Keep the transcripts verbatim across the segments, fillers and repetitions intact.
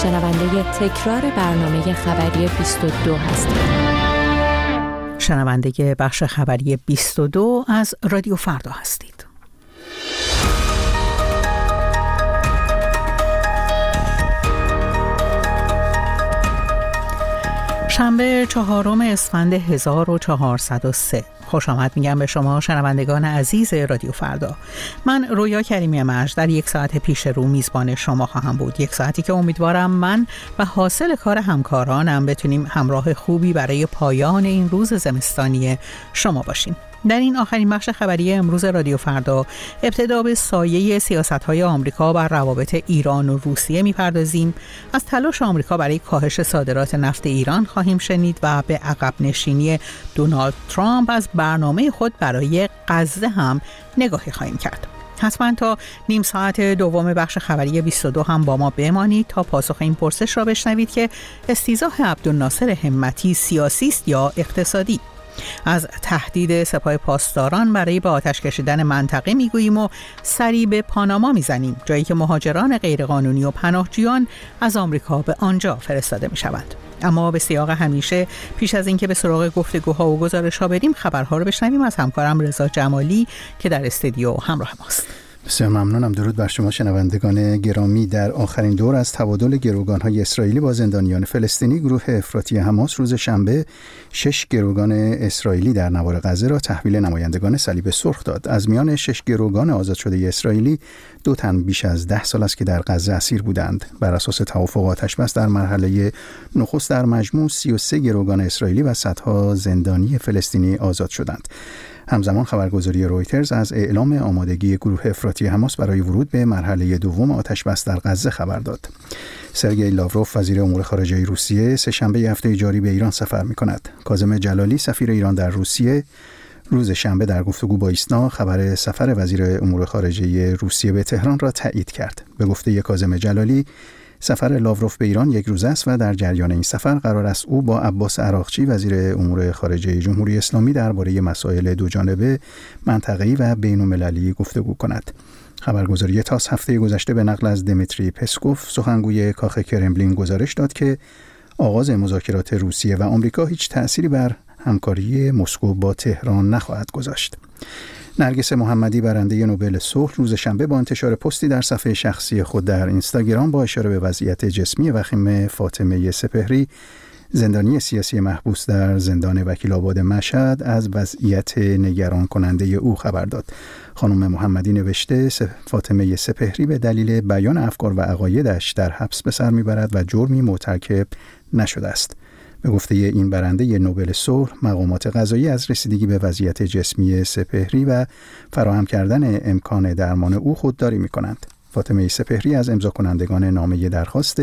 شنونده تکرار برنامه خبری بیست و دو هستید. شنونده بخش خبری بیست و دو از رادیو فردا هستید. شنبه چهارم اسفند هزار و چهارصد و سه. خوش آمد میگم به شما شنوندگان عزیز رادیو فردا. من رویا کریمی مرج در یک ساعت پیش رو میزبان شما خواهم بود. یک ساعتی که امیدوارم من و حاصل کار همکارانم بتونیم همراه خوبی برای پایان این روز زمستانی شما باشیم. در این آخرین بخش خبری امروز رادیو فردا ابتدا به سایه سیاست‌های آمریکا بر روابط ایران و روسیه می‌پردازیم. از تلاش آمریکا برای کاهش صادرات نفت ایران خواهیم شنید و به عقب نشینی دونالد ترامپ از برنامه خود برای غزه هم نگاهی خواهیم کرد. حتما تا نیم ساعت دوم بخش خبری بیست و دو هم با ما بمانید تا پاسخ این پرسش را بشنوید که استیضاح عبدالناصر همتی سیاسی است یا اقتصادی؟ از تهدید سپاه پاسداران برای به آتش کشیدن منطقه میگوییم و سری به پاناما میزنیم، جایی که مهاجران غیرقانونی و پناهجویان از آمریکا به آنجا فرستاده میشوند. اما به سیاق همیشه پیش از اینکه به سراغ گفتگوها و گزارش‌ها بریم خبرها رو بشنویم از همکارم رضا جمالی که در استودیو همراه ماست. بسیار ممنونم. درود بر شما شنوندگان گرامی. در آخرین دور از تبادل گروگان‌های اسرائیلی با زندانیان فلسطینی، گروه افراطی حماس روز شنبه شش گروگان اسرائیلی در نوار غزه را تحویل نمایندگان صلیب سرخ داد. از میان شش گروگان آزاد شده اسرائیلی دو تن بیش از ده سال است که در غزه اسیر بودند. بر اساس توافق آتش‌بس در مرحله نخست در مجموع سی و سه گروگان اسرائیلی و صدها زندانی فلسطینی آزاد شدند. همزمان خبرگزاری رویترز از اعلام آمادگی گروه افراطی حماس برای ورود به مرحله دوم آتش‌بس در غزه خبر داد. سرگئی لاوروف وزیر امور خارجه روسیه سه شنبه هفته جاری به ایران سفر می‌کند. کاظم جلالی سفیر ایران در روسیه روز شنبه در گفتگو با ایسنا خبر سفر وزیر امور خارجه روسیه به تهران را تایید کرد. به گفته کاظم جلالی سفر لاوروف به ایران یک روزه است و در جریان این سفر قرار است او با عباس عراقچی وزیر امور خارجه جمهوری اسلامی درباره مسائل دوجانبه، منطقه‌ای و بین‌المللی گفتگو کند. خبرگزاری تاس هفته گذشته به نقل از دمیتری پسکوف سخنگوی کاخ کرملین گزارش داد که آغاز مذاکرات روسیه و آمریکا هیچ تأثیری بر همکاری مسکو با تهران نخواهد گذاشت. نرگس محمدی برنده نوبل صلح روز شنبه با انتشار پستی در صفحه شخصی خود در اینستاگرام با اشاره به وضعیت جسمی وخیم فاطمه سپهری، زندانی سیاسی محبوس در زندان وکیل‌آباد مشهد، از وضعیت نگران کننده او خبر داد. خانم محمدی نوشته فاطمه سپهری به دلیل بیان افکار و عقایدش در حبس به سر میبرد و جرمی مرتکب نشده است. به گفته این برنده نوبل صلح، مقامات قضایی از رسیدگی به وضعیت جسمی سپهری و فراهم کردن امکان درمان او خودداری می‌کنند. فاطمه سپهری از امضا کنندگان نامه درخواست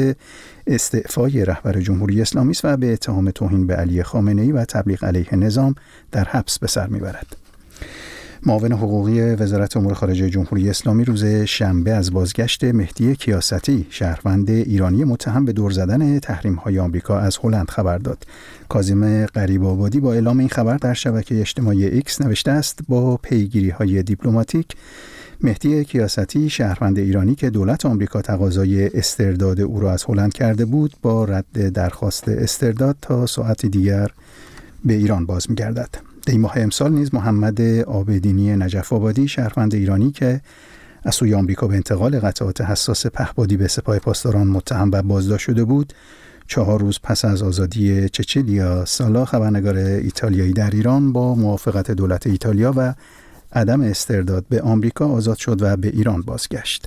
استعفای رهبر جمهوری اسلامی است و به اتهام توهین به علی خامنه‌ای و تبلیغ علیه نظام در حبس به سر می‌برد. معاون حقوقی وزارت امور خارجه جمهوری اسلامی روز شنبه از بازگشت مهدی کیاستی، شهروند ایرانی متهم به دور زدن تحریم‌های آمریکا از هلند خبر داد. کاظم غریب‌آبادی با اعلام این خبر در شبکه اجتماعی ایکس نوشته است با پیگیری‌های دیپلماتیک مهدی کیاستی، شهروند ایرانی که دولت آمریکا تقاضای استرداد او را از هلند کرده بود، با رد درخواست استرداد تا ساعتی دیگر به ایران باز می‌گردد. در این ماه امسال نیز محمد عابدینی نجف آبادی، شهروند ایرانی که از سوی آمریکا به انتقال قطعات حساس پهپادی به سپاه پاسداران متهم و بازداشت شده بود، چهار روز پس از آزادی چچیلیا سالا، خبرنگار ایتالیایی در ایران، با موافقت دولت ایتالیا و عدم استرداد به آمریکا آزاد شد و به ایران بازگشت.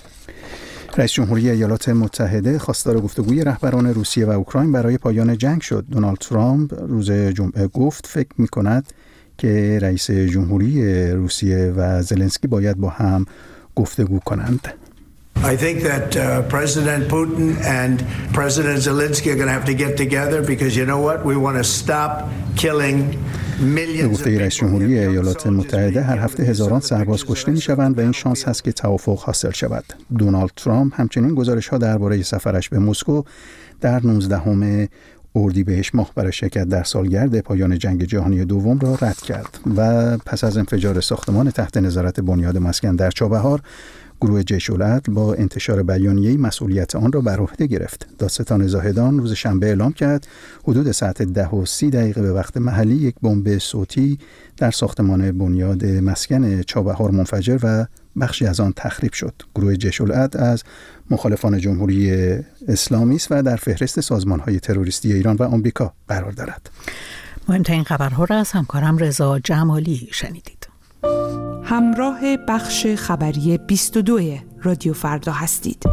رئیس جمهوری ایالات متحده خواستار گفتگوی رهبران روسیه و اوکراین برای پایان جنگ شد. دونالد ترامپ روز جمعه گفت فکر می‌کند که رئیس جمهوری روسیه و زلنسکی باید با هم گفتگو کنند. I think that uh, President Putin and President Zelensky are going to have to get together because you know what? We want to stop killing millions of people. رئیس جمهوری ایالات متحده هر هفته هزاران سرباز کشته می‌شوند و این شانس هست که توافق حاصل شود. دونالد ترامپ همچنین گزارش‌ها درباره سفرش به مسکو در نوزدهم اردیبهشت ماه برای شرکت در سالگرد پایان جنگ جهانی دوم را رد کرد و پس از انفجار ساختمان تحت نظارت بنیاد مسکن در چابهار گروه جیش العدل با انتشار بیانیه‌ای مسئولیت آن را بر عهده گرفت. دادستان زاهدان روز شنبه اعلام کرد حدود ساعت ده و سی دقیقه به وقت محلی یک بمب صوتی در ساختمان بنیاد مسکن چابهار منفجر و بخشی از آن تخریب شد. گروه جیش العدل از مخالفان جمهوری اسلامی است و در فهرست سازمان‌های تروریستی ایران و آمریکا قرار دارد. مهمترین خبرها را از همکارم رضا جمالی شنیدید. همراه بخش خبری بیست و دو رادیو فردا هستید.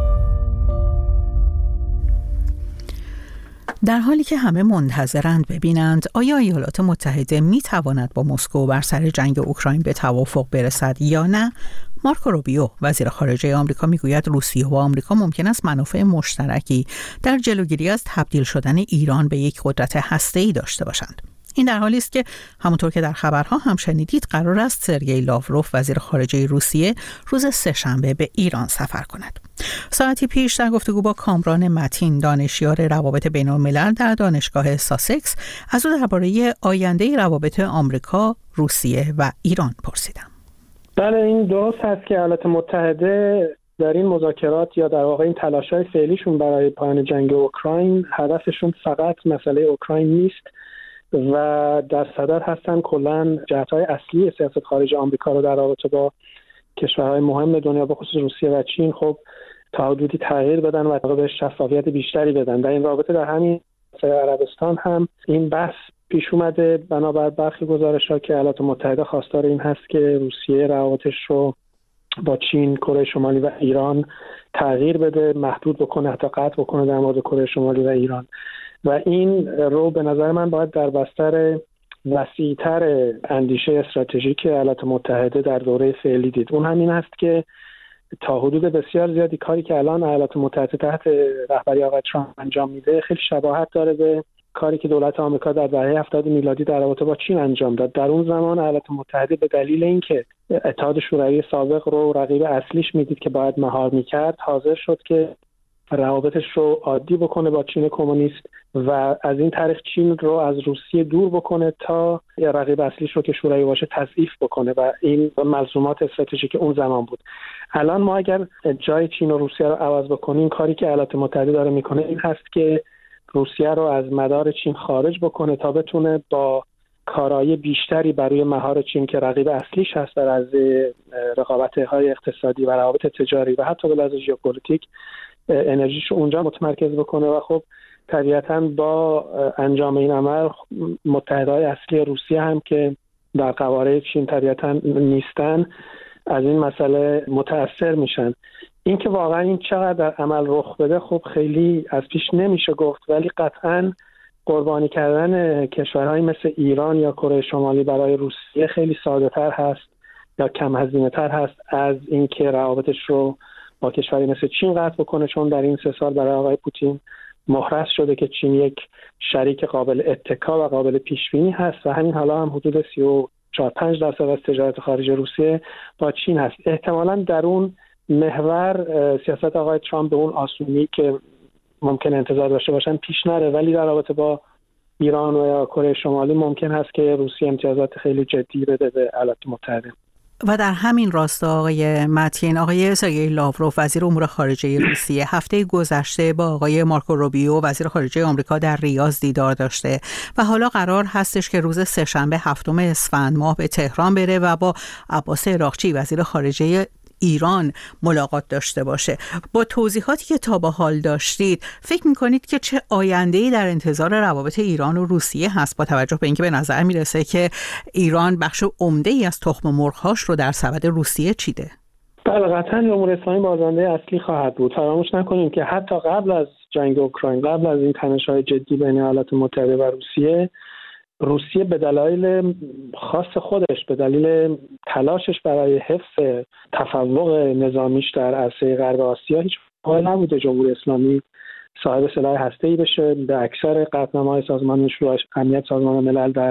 در حالی که همه منتظرند ببینند آیا ایالات متحده می تواند با مسکو بر سر جنگ اوکراین به توافق برسد یا نه، مارکو روبیو وزیر خارجه آمریکا میگوید روسیه و آمریکا ممکن است منافع مشترکی در جلوگیری از تبدیل شدن ایران به یک قدرت هسته‌ای داشته باشند. این در حالی است که همونطور که در خبرها هم شنیدید قرار است سرگئی لاوروف وزیر خارجه روسیه روز سه‌شنبه به ایران سفر کند. ساعتی پیش در گفتگو با کامران متین دانشیار روابط بین الملل در دانشگاه ساسکس از او درباره آینده روابط آمریکا، روسیه و ایران پرسیدم. بله، این درست هست که ایالات متحده در این مذاکرات یا در واقع این تلاش‌های فعلیشون برای پایان جنگ اوکراین هدفشون فقط مسئله اوکراین نیست و در صدر هستن کلاً جهت‌های اصلی سیاست خارجی آمریکا رو در رابطه با کشورهای مهم دنیا به خصوص روسیه و چین خب تا حدودی تغییر بدن و به شفافیت بیشتری بدن. در این رابطه در همین عربستان هم این بحث پیش اومده. بنابر برخی گزارش‌ها که ایالات متحده خواستار این هست که روسیه روابطش رو با چین، کره شمالی و ایران تغییر بده، محدود بکنه، حتی قطع بکنه در مورد کره شمالی و ایران. و این رو به نظر من باید در بستر وسیع‌تر اندیشه استراتژیک ایالات متحده در دوره فعلی دید. اون همین است که تا حدود بسیار زیادی کاری که الان ایالات متحده تحت رهبری آقای ترامپ انجام میده خیلی شباهت داره به کاری که دولت آمریکا در دهه هفتاد میلادی در رابطه با چین انجام داد. در اون زمان ایالات متحده به دلیل اینکه اتحاد شوروی سابق رو رقیب اصلیش میدید که باید مهار میکرد، حاضر شد که روابطش رو عادی بکنه با چین کمونیست و از این طریق چین رو از روسیه دور بکنه تا رقیب اصلیش رو که شوروی باشه تضعیف بکنه و این ملزومات استراتژیک اون زمان بود. الان ما اگر جای چین و روسیه رو عوض بکنیم، کاری که ایالات متحده داره میکنه این هست که روسیه رو از مدار چین خارج بکنه تا بتونه با کارایی بیشتری برای مهار چین که رقیب اصلیش هست در از رقابت‌های اقتصادی و روابط تجاری و حتی به لحاظ ژئوپلیتیک انرژیشو اونجا متمرکز بکنه و خب طبیعتاً با انجام این عمل متحدهای اصلی روسیه هم که در قواره چین طبیعتاً نیستن از این مسئله متأثر میشن. این که واقعا این چقدر در عمل رخ بده خب خیلی از پیش نمیشه گفت، ولی قطعاً قربانی کردن کشورهایی مثل ایران یا کره شمالی برای روسیه خیلی ساده تر هست یا کم هزینه تر هست از اینکه روابطش رو با کشوری مثل چین قطع بکنه، چون در این سه سال برای آقای پوتین محرز شده که چین یک شریک قابل اتکا و قابل پیشبینی هست و همین حالا هم حدود سی و چهار پنج درصد از تجارت خارجی روسیه با چین هست. احتمالاً در اون محور سیاست آقای ترامپ به اون آسونی که ممکن انتظار داشته باشن پیش نره، ولی در رابطه با ایران و یا کره شمالی ممکن هست که روسیه امتیازات خیلی جدی بده به ایالات متحده. و در همین راستا آقای متین، آقای سرگئی لاوروف وزیر امور خارجه روسیه هفته گذشته با آقای مارکو روبیو وزیر خارجه آمریکا در ریاض دیدار داشته و حالا قرار هستش که روز سه‌شنبه هفتم اسفند ماه به تهران بره و با عباس عراقچی وزیر خارجه ایران ملاقات داشته باشه. با توضیحاتی که تا به حال داشتید فکر میکنید که چه آینده‌ای در انتظار روابط ایران و روسیه هست، با توجه به اینکه به نظر میرسه که ایران بخش عمده‌ای از تخم مرغ‌هاش رو در سبد روسیه چیده؟ بله، قطعاً جمهوری اسلامی بازنده اصلی خواهد بود. فراموش نکنیم که حتی قبل از جنگ اوکراین، قبل از این تنش‌های جدی بین ایالات متحده و روسیه، روسیه به دلایل خاص خودش، به دلیل تلاشش برای حفظ تفوق نظامیش در عرصه غرب آسیا هیچ موقع نبوده جمهوری اسلامی صاحب سلاح هسته‌ای بشه. به اکثر قطعنامه‌های سازمان شورای امنیت سازمان ملل در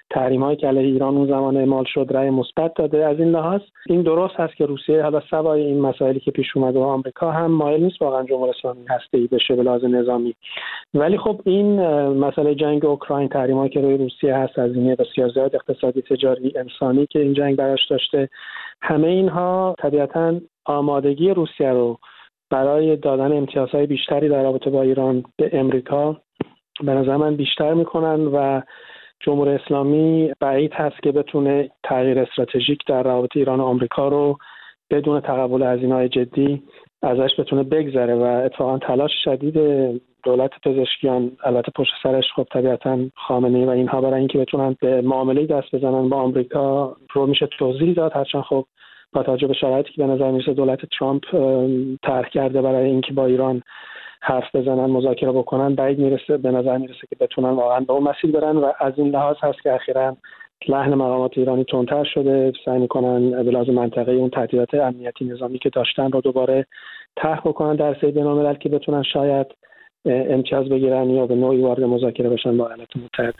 تحریم‌هایی که علیه ایران اون زمان اعمال شد رأی مثبت داده. از این لحاظ این درست هست که روسیه حالا سوای این مسائلی که پیش اومده و آمریکا هم مایل نیست واقعا جمهوری اسلامی هسته‌ای بشه به لحاظ نظامی. ولی خب این مسئله جنگ اوکراین، تحریم‌هایی که روی روسیه هست، هزینه بسیار زیاد اقتصادی، تجاری، انسانی که این جنگ براش داشته، همه اینها طبیعتاً آمادگی روسیه رو برای دادن امتیازهای بیشتری در رابطه با ایران به امریکا به نظر من بیشتر میکنن و جمهوری اسلامی بعید هست که بتونه تغییر استراتژیک در روابط ایران و آمریکا رو بدون تقبل هزینه‌های جدی ازش بتونه بگذره و اتفاقا تلاش شدید دولت پزشکیان، البته پشت سرش خب طبیعتاً خامنه‌ای و اینها، برای اینکه بتونن به معامله دست بزنن با آمریکا رو میشه توضیح داد. هرچند خب با توجه به شرایطی که به نظر میرسه دولت ترامپ طرح کرده برای اینکه با ایران حرف بزنن، مذاکره بکنن، بعید میرسه به نظر میرسه که بتونن واقعا به اون مسیر برن و از این لحاظ هست که اخیراً لحن مقامات ایرانی تندتر شده، سعی میکنن به لحاظ منطقه‌ای اون تهدیدات امنیتی نظامی که داشتن رو دوباره طرح بکنن در سطح بین‌الملل که بتونن شاید امتیاز بگیرن یا به نوعی وارد مذاکره بشن با ایالات متحده.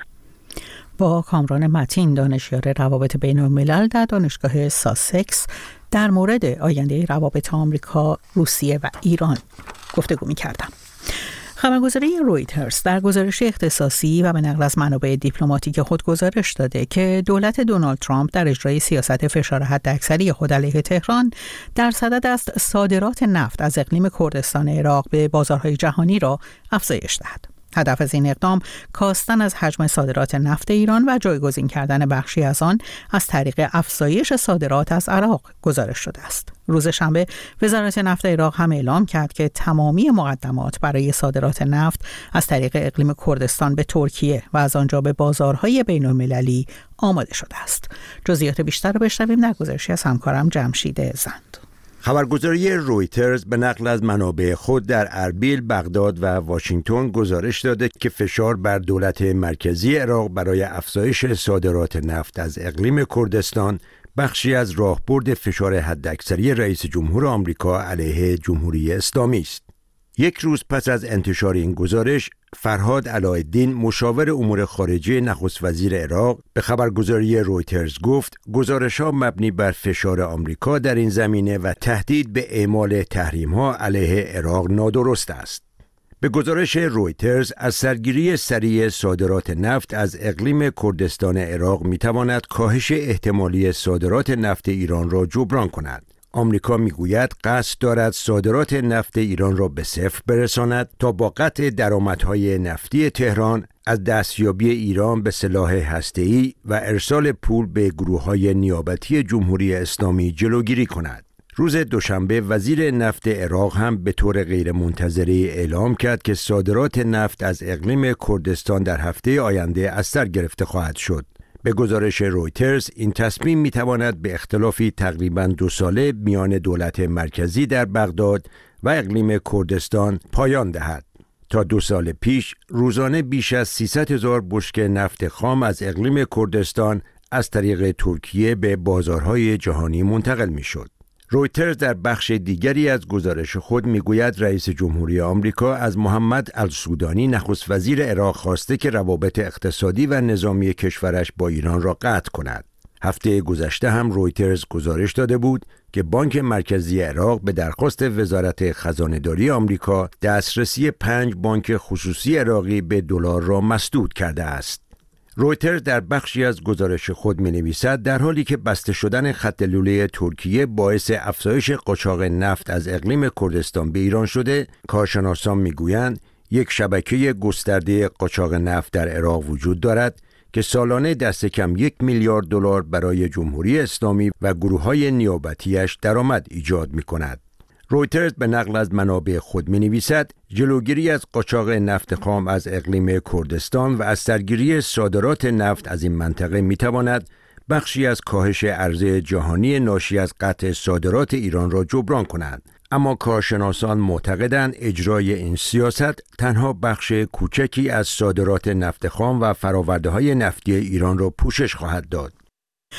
با کامران متین، دانشیار روابط بین الملل در دانشگاه ساسکس، در مورد آینده روابط آمریکا، روسیه و ایران گفتگو می‌کردم. خبرگزاری رویترز در گزارش اختصاصی و به نقل از منابع دیپلماتیک خود گزارش داده که دولت دونالد ترامپ در اجرای سیاست فشار حداکثری خود علیه تهران در صدد است صادرات نفت از اقلیم کردستان عراق به بازارهای جهانی را افزایش دهد. هدف از این اقدام کاستن از حجم صادرات نفت ایران و جایگزین کردن بخشی از آن از طریق افزایش صادرات از عراق گزارش شده است. روز شنبه وزارت نفت عراق هم اعلام کرد که تمامی مقدمات برای صادرات نفت از طریق اقلیم کردستان به ترکیه و از آنجا به بازارهای بین‌المللی آماده شده است. جزئیات بیشتر را بشنویم در گزارشی از همکارم جمشید زند. خبرگزاری رویترز به نقل از منابع خود در اربیل، بغداد و واشنگتن گزارش داده که فشار بر دولت مرکزی عراق برای افزایش صادرات نفت از اقلیم کردستان بخشی از راهبرد فشار حداکثری رئیس جمهور آمریکا علیه جمهوری اسلامی است. یک روز پس از انتشار این گزارش، فرهاد علایالدین، مشاور امور خارجه نخست وزیر عراق، به خبرگزاری رویترز گفت گزارش‌ها مبنی بر فشار آمریکا در این زمینه و تهدید به اعمال تحریم‌ها علیه عراق نادرست است. به گزارش رویترز، از سرگیری سریع صادرات نفت از اقلیم کردستان عراق می‌تواند کاهش احتمالی صادرات نفت ایران را جبران کند. آمریکا میگوید قصد دارد صادرات نفت ایران را به صفر برساند تا با قطع درآمدهای نفتی تهران از دستیابی ایران به سلاح هسته‌ای و ارسال پول به گروه‌های نیابتی جمهوری اسلامی جلوگیری کند. روز دوشنبه وزیر نفت عراق هم به طور غیرمنتظره اعلام کرد که صادرات نفت از اقلیم کردستان در هفته آینده از سر گرفته خواهد شد. به گزارش رویترز، این تصمیم میتواند به اختلافی تقریباً دو ساله میان دولت مرکزی در بغداد و اقلیم کردستان پایان دهد. تا دو سال پیش روزانه بیش از سیصد هزار بشکه نفت خام از اقلیم کردستان از طریق ترکیه به بازارهای جهانی منتقل میشد. رویترز در بخش دیگری از گزارش خود میگوید رئیس جمهوری آمریکا از محمد السودانی نخست وزیر عراق خواسته که روابط اقتصادی و نظامی کشورش با ایران را قطع کند. هفته گذشته هم رویترز گزارش داده بود که بانک مرکزی عراق به درخواست وزارت خزانه‌داری آمریکا دسترسی پنج بانک خصوصی عراقی به دلار را مسدود کرده است. رویترز در بخشی از گزارش خود می‌نویسد در حالی که بسته شدن خط لوله ترکیه باعث افزایش قاچاق نفت از اقلیم کردستان به ایران شده، کارشناسان می‌گویند یک شبکه گسترده قاچاق نفت در عراق وجود دارد که سالانه دست کم یک میلیارد دلار برای جمهوری اسلامی و گروه‌های نیابتیش درآمد ایجاد می‌کند. رویترز به نقل از منابع خود می‌نویسد جلوگیری از قاچاق نفت خام از اقلیم کردستان و از سرگیری صادرات نفت از این منطقه می‌تواند بخشی از کاهش عرضه جهانی ناشی از قطع صادرات ایران را جبران کند. اما کارشناسان معتقدند اجرای این سیاست تنها بخش کوچکی از صادرات نفت خام و فرآورده‌های نفتی ایران را پوشش خواهد داد.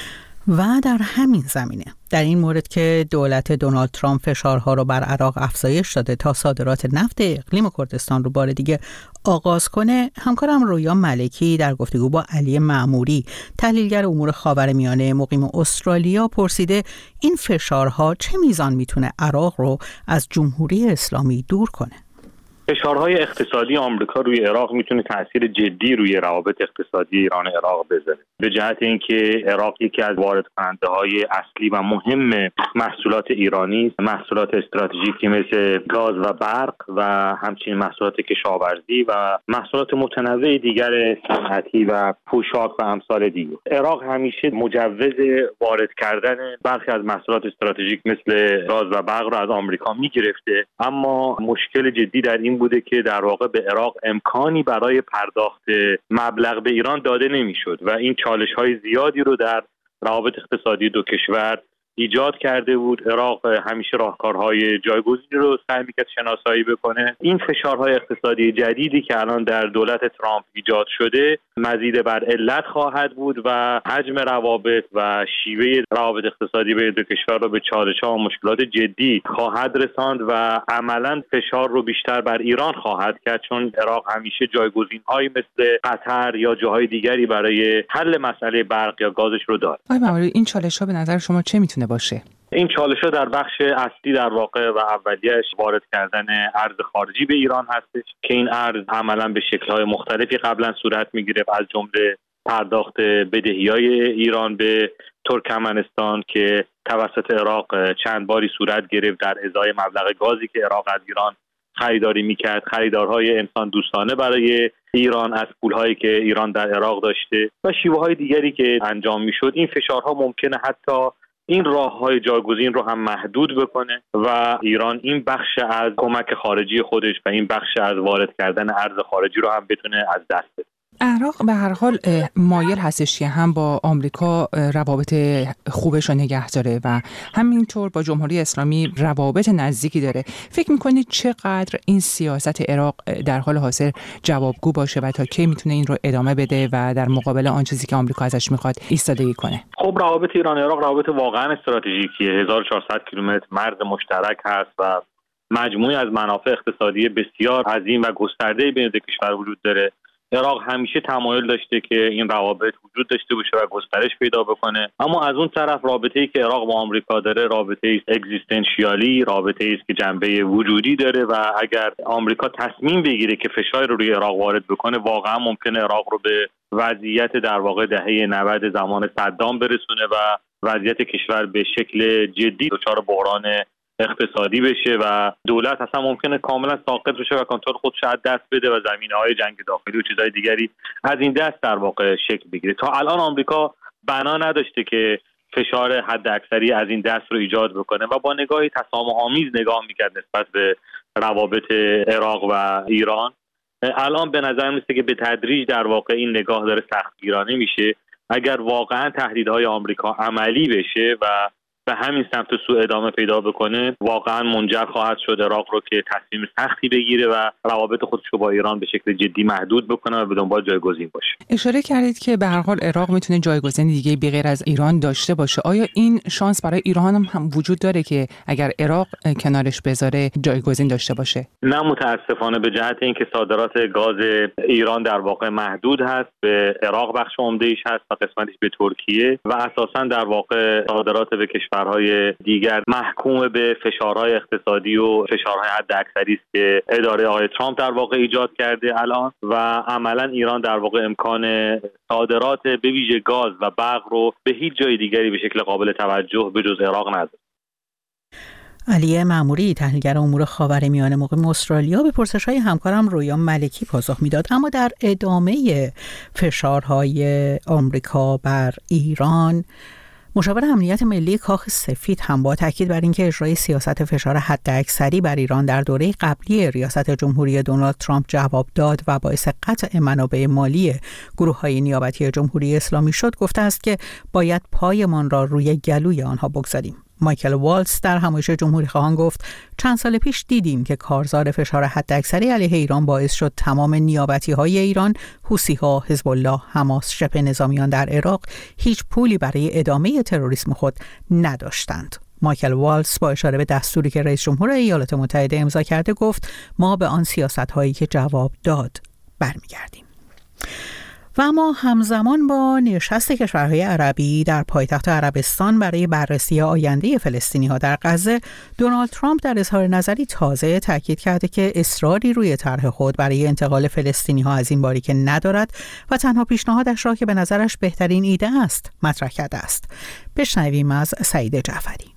و در همین زمینه، در این مورد که دولت دونالد ترامپ فشارها رو بر عراق افزایش داده تا صادرات نفت اقلیم کردستان رو بار دیگه آغاز کنه، همکارم رویا ملکی در گفتگو با علی معموری، تحلیلگر امور خاورمیانه مقیم استرالیا، پرسیده این فشارها چه میزان میتونه عراق رو از جمهوری اسلامی دور کنه؟ فشارهای اقتصادی آمریکا روی عراق میتونه تاثیر جدی روی روابط اقتصادی ایران و عراق بذاره، به جهت اینکه عراق یکی از وارد کننده‌های اصلی و مهم محصولات ایرانی است، محصولات استراتژیکی مثل گاز و برق و همچنین محصولات کشاورزی و محصولات متنوع دیگر صنعتی و پوشاک و امثال دیگر. عراق همیشه مجوز وارد کردن برخی از محصولات استراتژیک مثل گاز و برق را از آمریکا میگرفته، اما مشکل جدی در این بوده که در واقع به عراق امکانی برای پرداخت مبلغ به ایران داده نمیشد و این چالش‌های زیادی رو در روابط اقتصادی دو کشور ایجاد کرده بود. عراق همیشه راهکارهای جایگزینی رو سعی می‌کرد شناسایی بکنه. این فشارهای اقتصادی جدیدی که الان در دولت ترامپ ایجاد شده مزید بر علت خواهد بود و حجم روابط و شیوه روابط اقتصادی بین دو کشور رو به چالش‌ها و مشکلات جدی خواهد رساند و عملاً فشار رو بیشتر بر ایران خواهد کرد، چون عراق همیشه جایگزین‌هایی مثل قطر یا جاهای دیگری برای حل مسئله برق یا گازش رو داره. آقای معموری، این چالش‌ها به نظر شما چه میتونه باشه؟ این چالش‌ها در بخش اصلی در واقع و اولیه‌اش وارد کردن ارز خارجی به ایران هستش که این ارز عملاً به شکل‌های مختلفی قبلا صورت می‌گرفت، از جمله پرداخت بدهی‌های ایران به ترکمنستان که توسط عراق چند باری صورت گرفت در ازای مبلغ گازی که عراق از ایران خریداری می‌کرد، خریدارهای انسان دوستانه برای ایران از پول‌هایی که ایران در عراق داشته و شیوه‌های دیگری که انجام می‌شد. این فشارها ممکنه حتی این راه‌های جایگزین رو هم محدود بکنه و ایران این بخش از کمک خارجی خودش و این بخش از وارد کردن ارز خارجی رو هم بتونه از دست بده. عراق به هر حال مایل هستش که هم با آمریکا روابط خوبش رو نگه داره و همینطور با جمهوری اسلامی روابط نزدیکی داره. فکر میکنید چقدر این سیاست عراق در حال حاضر جوابگو باشه و تا کی میتونه این رو ادامه بده و در مقابل آن چیزی که آمریکا ازش میخواد ایستادگی کنه؟ خب روابط ایران عراق روابط واقعا استراتژیکیه. هزار و چهارصد کیلومتر مرز مشترک هست و مجموعی از منافع اقتصادی بسیار عظیم و گسترده بین دو کشور وجود داره. عراق همیشه تمایل داشته که این روابط وجود داشته باشه و گسترش پیدا بکنه، اما از اون طرف رابطه‌ای که عراق با آمریکا داره رابطه‌ای اگزیستانسیالی، رابطه‌ای است که جنبه وجودی داره و اگر آمریکا تصمیم بگیره که فشار رو روی عراق وارد بکنه واقعا ممکنه عراق رو به وضعیت در واقع دهه نود زمان صدام برسونه و وضعیت کشور به شکل جدی دچار بحران اقتصادی بشه و دولت اصلا ممکنه کاملا ساقط بشه و کنترل خودش از دست بده و زمینه‌های جنگ داخلی و چیزهای دیگری از این دست در واقع شکل بگیره. تا الان آمریکا بنا نداشته که فشار حد اکثری از این دست رو ایجاد بکنه و با نگاهی تسامح‌آمیز نگاه میکرد نسبت به روابط عراق و ایران. الان به نظر میسه که به تدریج در واقع این نگاه داره سختگیرانه میشه. اگر واقعا تهدیدهای آمریکا عملی بشه و به همین سمت و سو ادامه پیدا بکنه واقعا منجر خواهد شد عراق رو که تصمیم سختی بگیره و روابط خودش رو با ایران به شکل جدی محدود بکنه و به دنبال جایگزین باشه. اشاره کردید که به هر حال عراق میتونه جایگزین دیگه به غیر از ایران داشته باشه. آیا این شانس برای ایران هم وجود داره که اگر عراق کنارش بذاره جایگزین داشته باشه؟ نه متاسفانه، به جهت اینکه صادرات گاز ایران در واقع محدود هست، به عراق بخش عمده ایش هست و قسمتش به ترکیه و اساسا در واقع صادرات به کشورهای دیگر محکوم به فشارهای اقتصادی و فشارهای حد اکثری است که اداره آقای ترامپ در واقع ایجاد کرده الان و عملا ایران در واقع امکان صادرات به ویژه گاز و برق رو به هیچ جای دیگری به شکل قابل توجه به جز عراق نداره. علی معموری، تحلیلگر امور خاورمیانه مقیم استرالیا، به پرسش‌های همکارم رویا ملکی پاسخ میداد. اما در ادامه فشارهای آمریکا بر ایران، مشاور امنیت ملی کاخ سفید هم با تاکید بر اینکه اجرای سیاست فشار حداکثری بر ایران در دوره قبلی ریاست جمهوری دونالد ترامپ جواب داد و باعث قطع منابع مالی گروه‌های نیابتی جمهوری اسلامی شد، گفته است که باید پایمان را روی گلوی آنها بگذاریم. مایکل والتز در همایش جمهوری خواهان گفت چند سال پیش دیدیم که کارزار فشار حداکثری علیه ایران باعث شد تمام نیابتی‌های ایران، حوثی‌ها، حزب الله، حماس، شبه نظامیان در عراق هیچ پولی برای ادامه تروریسم خود نداشتند. مایکل والتز با اشاره به دستوری که رئیس جمهور ایالات متحده امضا کرده گفت ما به آن سیاست‌هایی که جواب داد برمیگردیم. و اما همزمان با نشست کشورهای عربی در پایتخت عربستان برای بررسی آینده فلسطینی‌ها در غزه، دونالد ترامپ در اظهار نظری تازه تاکید کرده که اصراری روی طرح خود برای انتقال فلسطینی‌ها از این باریکه ندارد و تنها پیشنهادش را که به نظرش بهترین ایده است مطرح کرده است. بشنویم از سعید جعفری.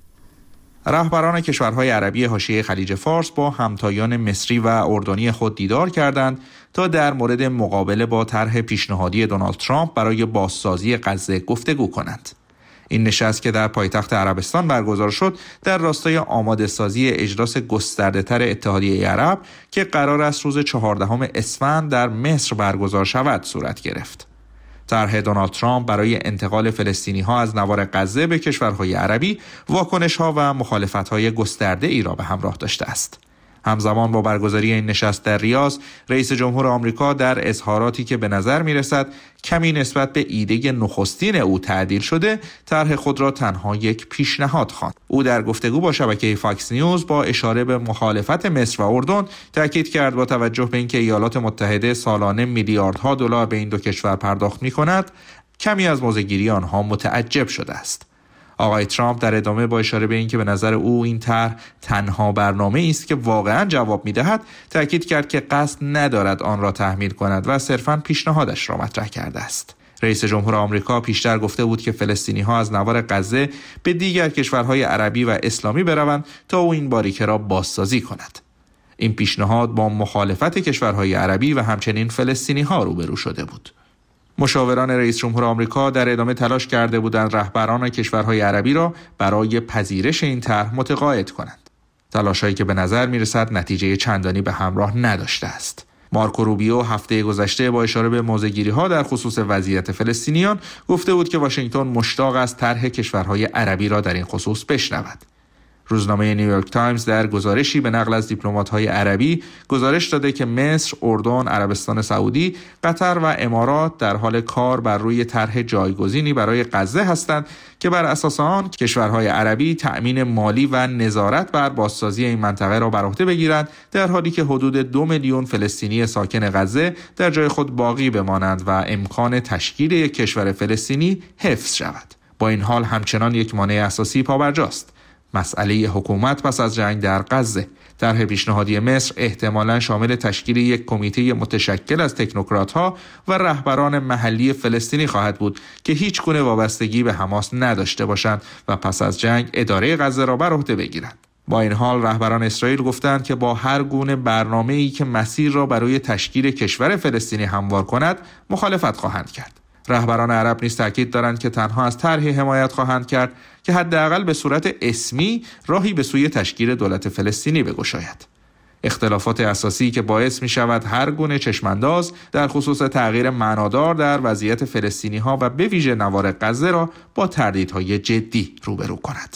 رهبران کشورهای عربی حاشیه خلیج فارس با همتایان مصری و اردنی خود دیدار کردند تا در مورد مقابله با طرح پیشنهادی دونالد ترامپ برای بازسازی غزه گفتگو کنند. این نشست که در پایتخت عربستان برگزار شد در راستای آماده سازی اجلاس گسترده‌تر اتحادیه عرب که قرار است روز چهاردهم اسفند در مصر برگزار شود صورت گرفت. طرح دونالد ترامپ برای انتقال فلسطینی‌ها از نوار غزه به کشورهای عربی واکنش‌ها و مخالفت‌های گسترده ای را به همراه داشته است. همزمان با برگزاری این نشست در ریاض، رئیس جمهور آمریکا در اظهاراتی که به نظر می‌رسد کمی نسبت به ایده نخستین او تعدیل شده، طرح خود را تنها یک پیشنهاد خواند. او در گفتگو با شبکه فاکس نیوز با اشاره به مخالفت مصر و اردن تاکید کرد با توجه به اینکه ایالات متحده سالانه میلیاردها دلار به این دو کشور پرداخت می‌کند، کمی از موضع‌گیری آنها متعجب شده است. آقای ترامپ در ادامه با اشاره به اینکه به نظر او این طرح تنها برنامه‌ای است که واقعاً جواب می‌دهد، تاکید کرد که قصد ندارد آن را تحمیل کند و صرفاً پیشنهادش را مطرح کرده است. رئیس جمهور آمریکا پیشتر گفته بود که فلسطینی‌ها از نوار غزه به دیگر کشورهای عربی و اسلامی بروند تا او این باریکه را بازسازی کند. این پیشنهاد با مخالفت کشورهای عربی و همچنین فلسطینی‌ها روبرو شده بود. مشاوران رئیس جمهور آمریکا در ادامه تلاش کرده بودند رهبران کشورهای عربی را برای پذیرش این طرح متقاعد کنند. تلاش‌هایی که به نظر می‌رسد نتیجه چندانی به همراه نداشته است. مارکو روبیو هفته گذشته با اشاره به موضع‌گیری‌ها در خصوص وضعیت فلسطینیان گفته بود که واشنگتن مشتاق است طرح کشورهای عربی را در این خصوص بشنود. روزنامه نیویورک تایمز در گزارشی به نقل از دیپلمات‌های عربی گزارش داده که مصر، اردن، عربستان سعودی، قطر و امارات در حال کار بر روی طرح جایگزینی برای غزه هستند که بر اساس آن کشورهای عربی تأمین مالی و نظارت بر بازسازی این منطقه را بر عهده بگیرند، در حالی که حدود دو میلیون فلسطینی ساکن غزه در جای خود باقی بمانند و امکان تشکیل یک کشور فلسطینی حفظ شود. با این حال همچنان یک مانع اساسی پابرجاست: مسئله حکومت پس از جنگ در غزه. طرح پیشنهادی مصر احتمالاً شامل تشکیل یک کمیته متشکل از تکنوکرات‌ها و رهبران محلی فلسطینی خواهد بود که هیچ گونه وابستگی به حماس نداشته باشند و پس از جنگ اداره غزه را بر عهده بگیرند. با این حال رهبران اسرائیل گفتند که با هر گونه برنامه‌ای که مسیر را برای تشکیل کشور فلسطینی هموار کند مخالفت خواهند کرد. رهبران عرب نیز تاکید دارند که تنها از طرحی حمایت خواهند کرد که حداقل به صورت اسمی راهی به سوی تشکیل دولت فلسطینی بگشاید. اختلافات اساسی که باعث می شود هر گونه چشمانداز در خصوص تغییر معنادار در وضعیت فلسطینی ها و به ویژه نوار غزه را با تردیدهای جدی روبرو کند.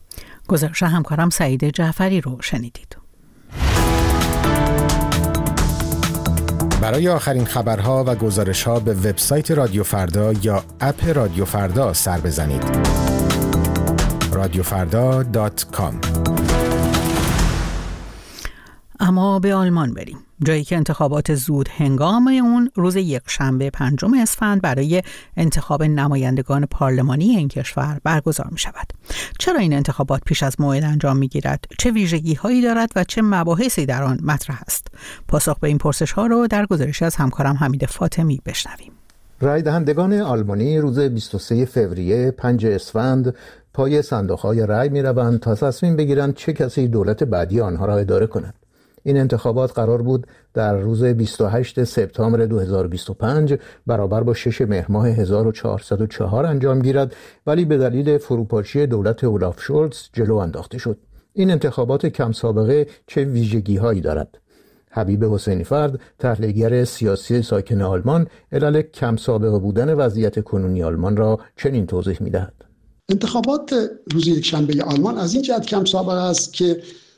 گزارش همکارم سعید جعفری رو شنیدید. برای آخرین خبرها و گزارش‌ها به وبسایت رادیو فردا یا اپ رادیو فردا سر بزنید. رادیو فردا دات کام. اما به آلمان بریم، جایی که انتخابات زود هنگام اون روز یکشنبه پنجم اسفند برای انتخاب نمایندگان پارلمانی این کشور برگزار می شود. چرا این انتخابات پیش از موعد انجام می گیرد؟ چه ویژگی هایی دارد و چه مباحثی در آن مطرح است؟ پاسخ به این پرسش ها رو در گزارشی از همکارم حمید فاطمی بشنویم. رای دهندگان آلمانی روز بیست و سوم فوریه پنج اسفند پای صندوق‌های رای می‌روند تا تصمیم بگیرند چه کسی دولت بعدی آنها را اداره کند. این انتخابات قرار بود در روز بیست و هشتم سپتامبر دو هزار و بیست و پنج برابر با ششم مهر ماه هزار و چهارصد و چهار انجام گیرد، ولی به دلیل فروپاشی دولت اولاف شولتز جلو انداخته شد. این انتخابات کم سابقه چه ویژگی‌هایی دارد؟ حبیب حسینی فرد، تحلیلگر سیاسی ساکن آلمان، علل کم سابقه بودن وضعیت کنونی آلمان را چنین توضیح می‌دهد. انتخابات روز یکشنبه آلمان از این جهت کم سابقه است که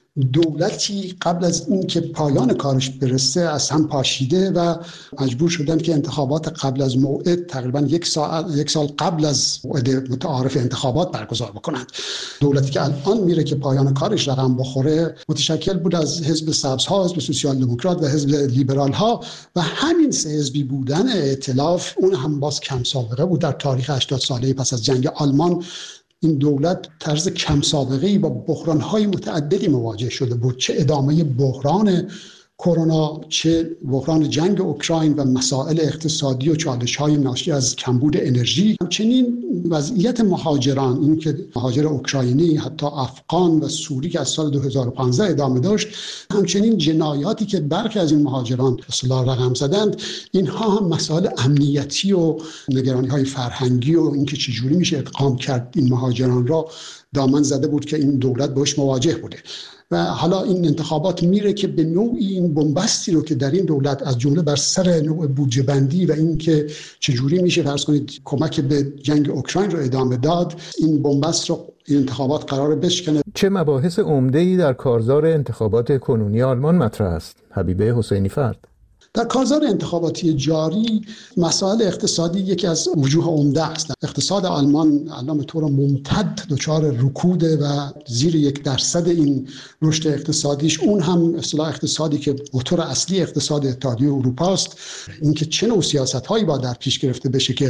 دولتی قبل از این که پایان کارش برسه از هم پاشیده و مجبور شدن که انتخابات قبل از موعد تقریبا یک سال یک سال قبل از موعد متعارف انتخابات برگزار بکنند. دولتی که الان میره که پایان کارش رقم بخوره متشکل بود از حزب سبزها، حزب سوسیال دموکرات و حزب لیبرال ها و همین سه حزبی بودن ائتلاف اون هم باز کم سابقه بود. در تاریخ هشتاد ساله پس از جنگ آلمان این دولت طرز کم سابقه‌ای با بحران‌های متعددی مواجه شده بود، چه ادامه بحران کرونا، چه بحران جنگ اوکراین و مسائل اقتصادی و چالش‌های ناشی از کمبود انرژی. همچنین وضعیت مهاجران، این که مهاجر اوکراینی، حتی افغان و سوری که از سال دو هزار و پانزده ادامه داشت، همچنین جنایاتی که برخی از این مهاجران اصلا رقم زدند، اینها هم مسائل امنیتی و نگرانی‌های فرهنگی و اینکه چجوری میشه ادغام کرد این مهاجران را دامن زده بود که این دولت باش مواجه بوده. و حالا این انتخابات میره که به نوعی این بنبستی رو که در این دولت از جمله بر سر نوع بودجه بندی و این که چجوری میشه فرض کنید کمک به جنگ اوکراین رو ادامه داد، این بنبست رو این انتخابات قرار بشکنه. چه مباحث عمده‌ای در کارزار انتخابات کنونی آلمان مطرح است؟ حبیبه حسینی فرد. در کارزار انتخاباتی جاری مسائل اقتصادی یکی از وجوه عمده است. اقتصاد آلمان الان به طور ممتد دچار رکوده و زیر یک درصد این رشد اقتصادیش، اون هم اصطلاح اقتصادی که موتور اصلی اقتصاد اتحادیه اروپا است، اینکه چه نوع سیاست‌هایی باید در پیش گرفته بشه که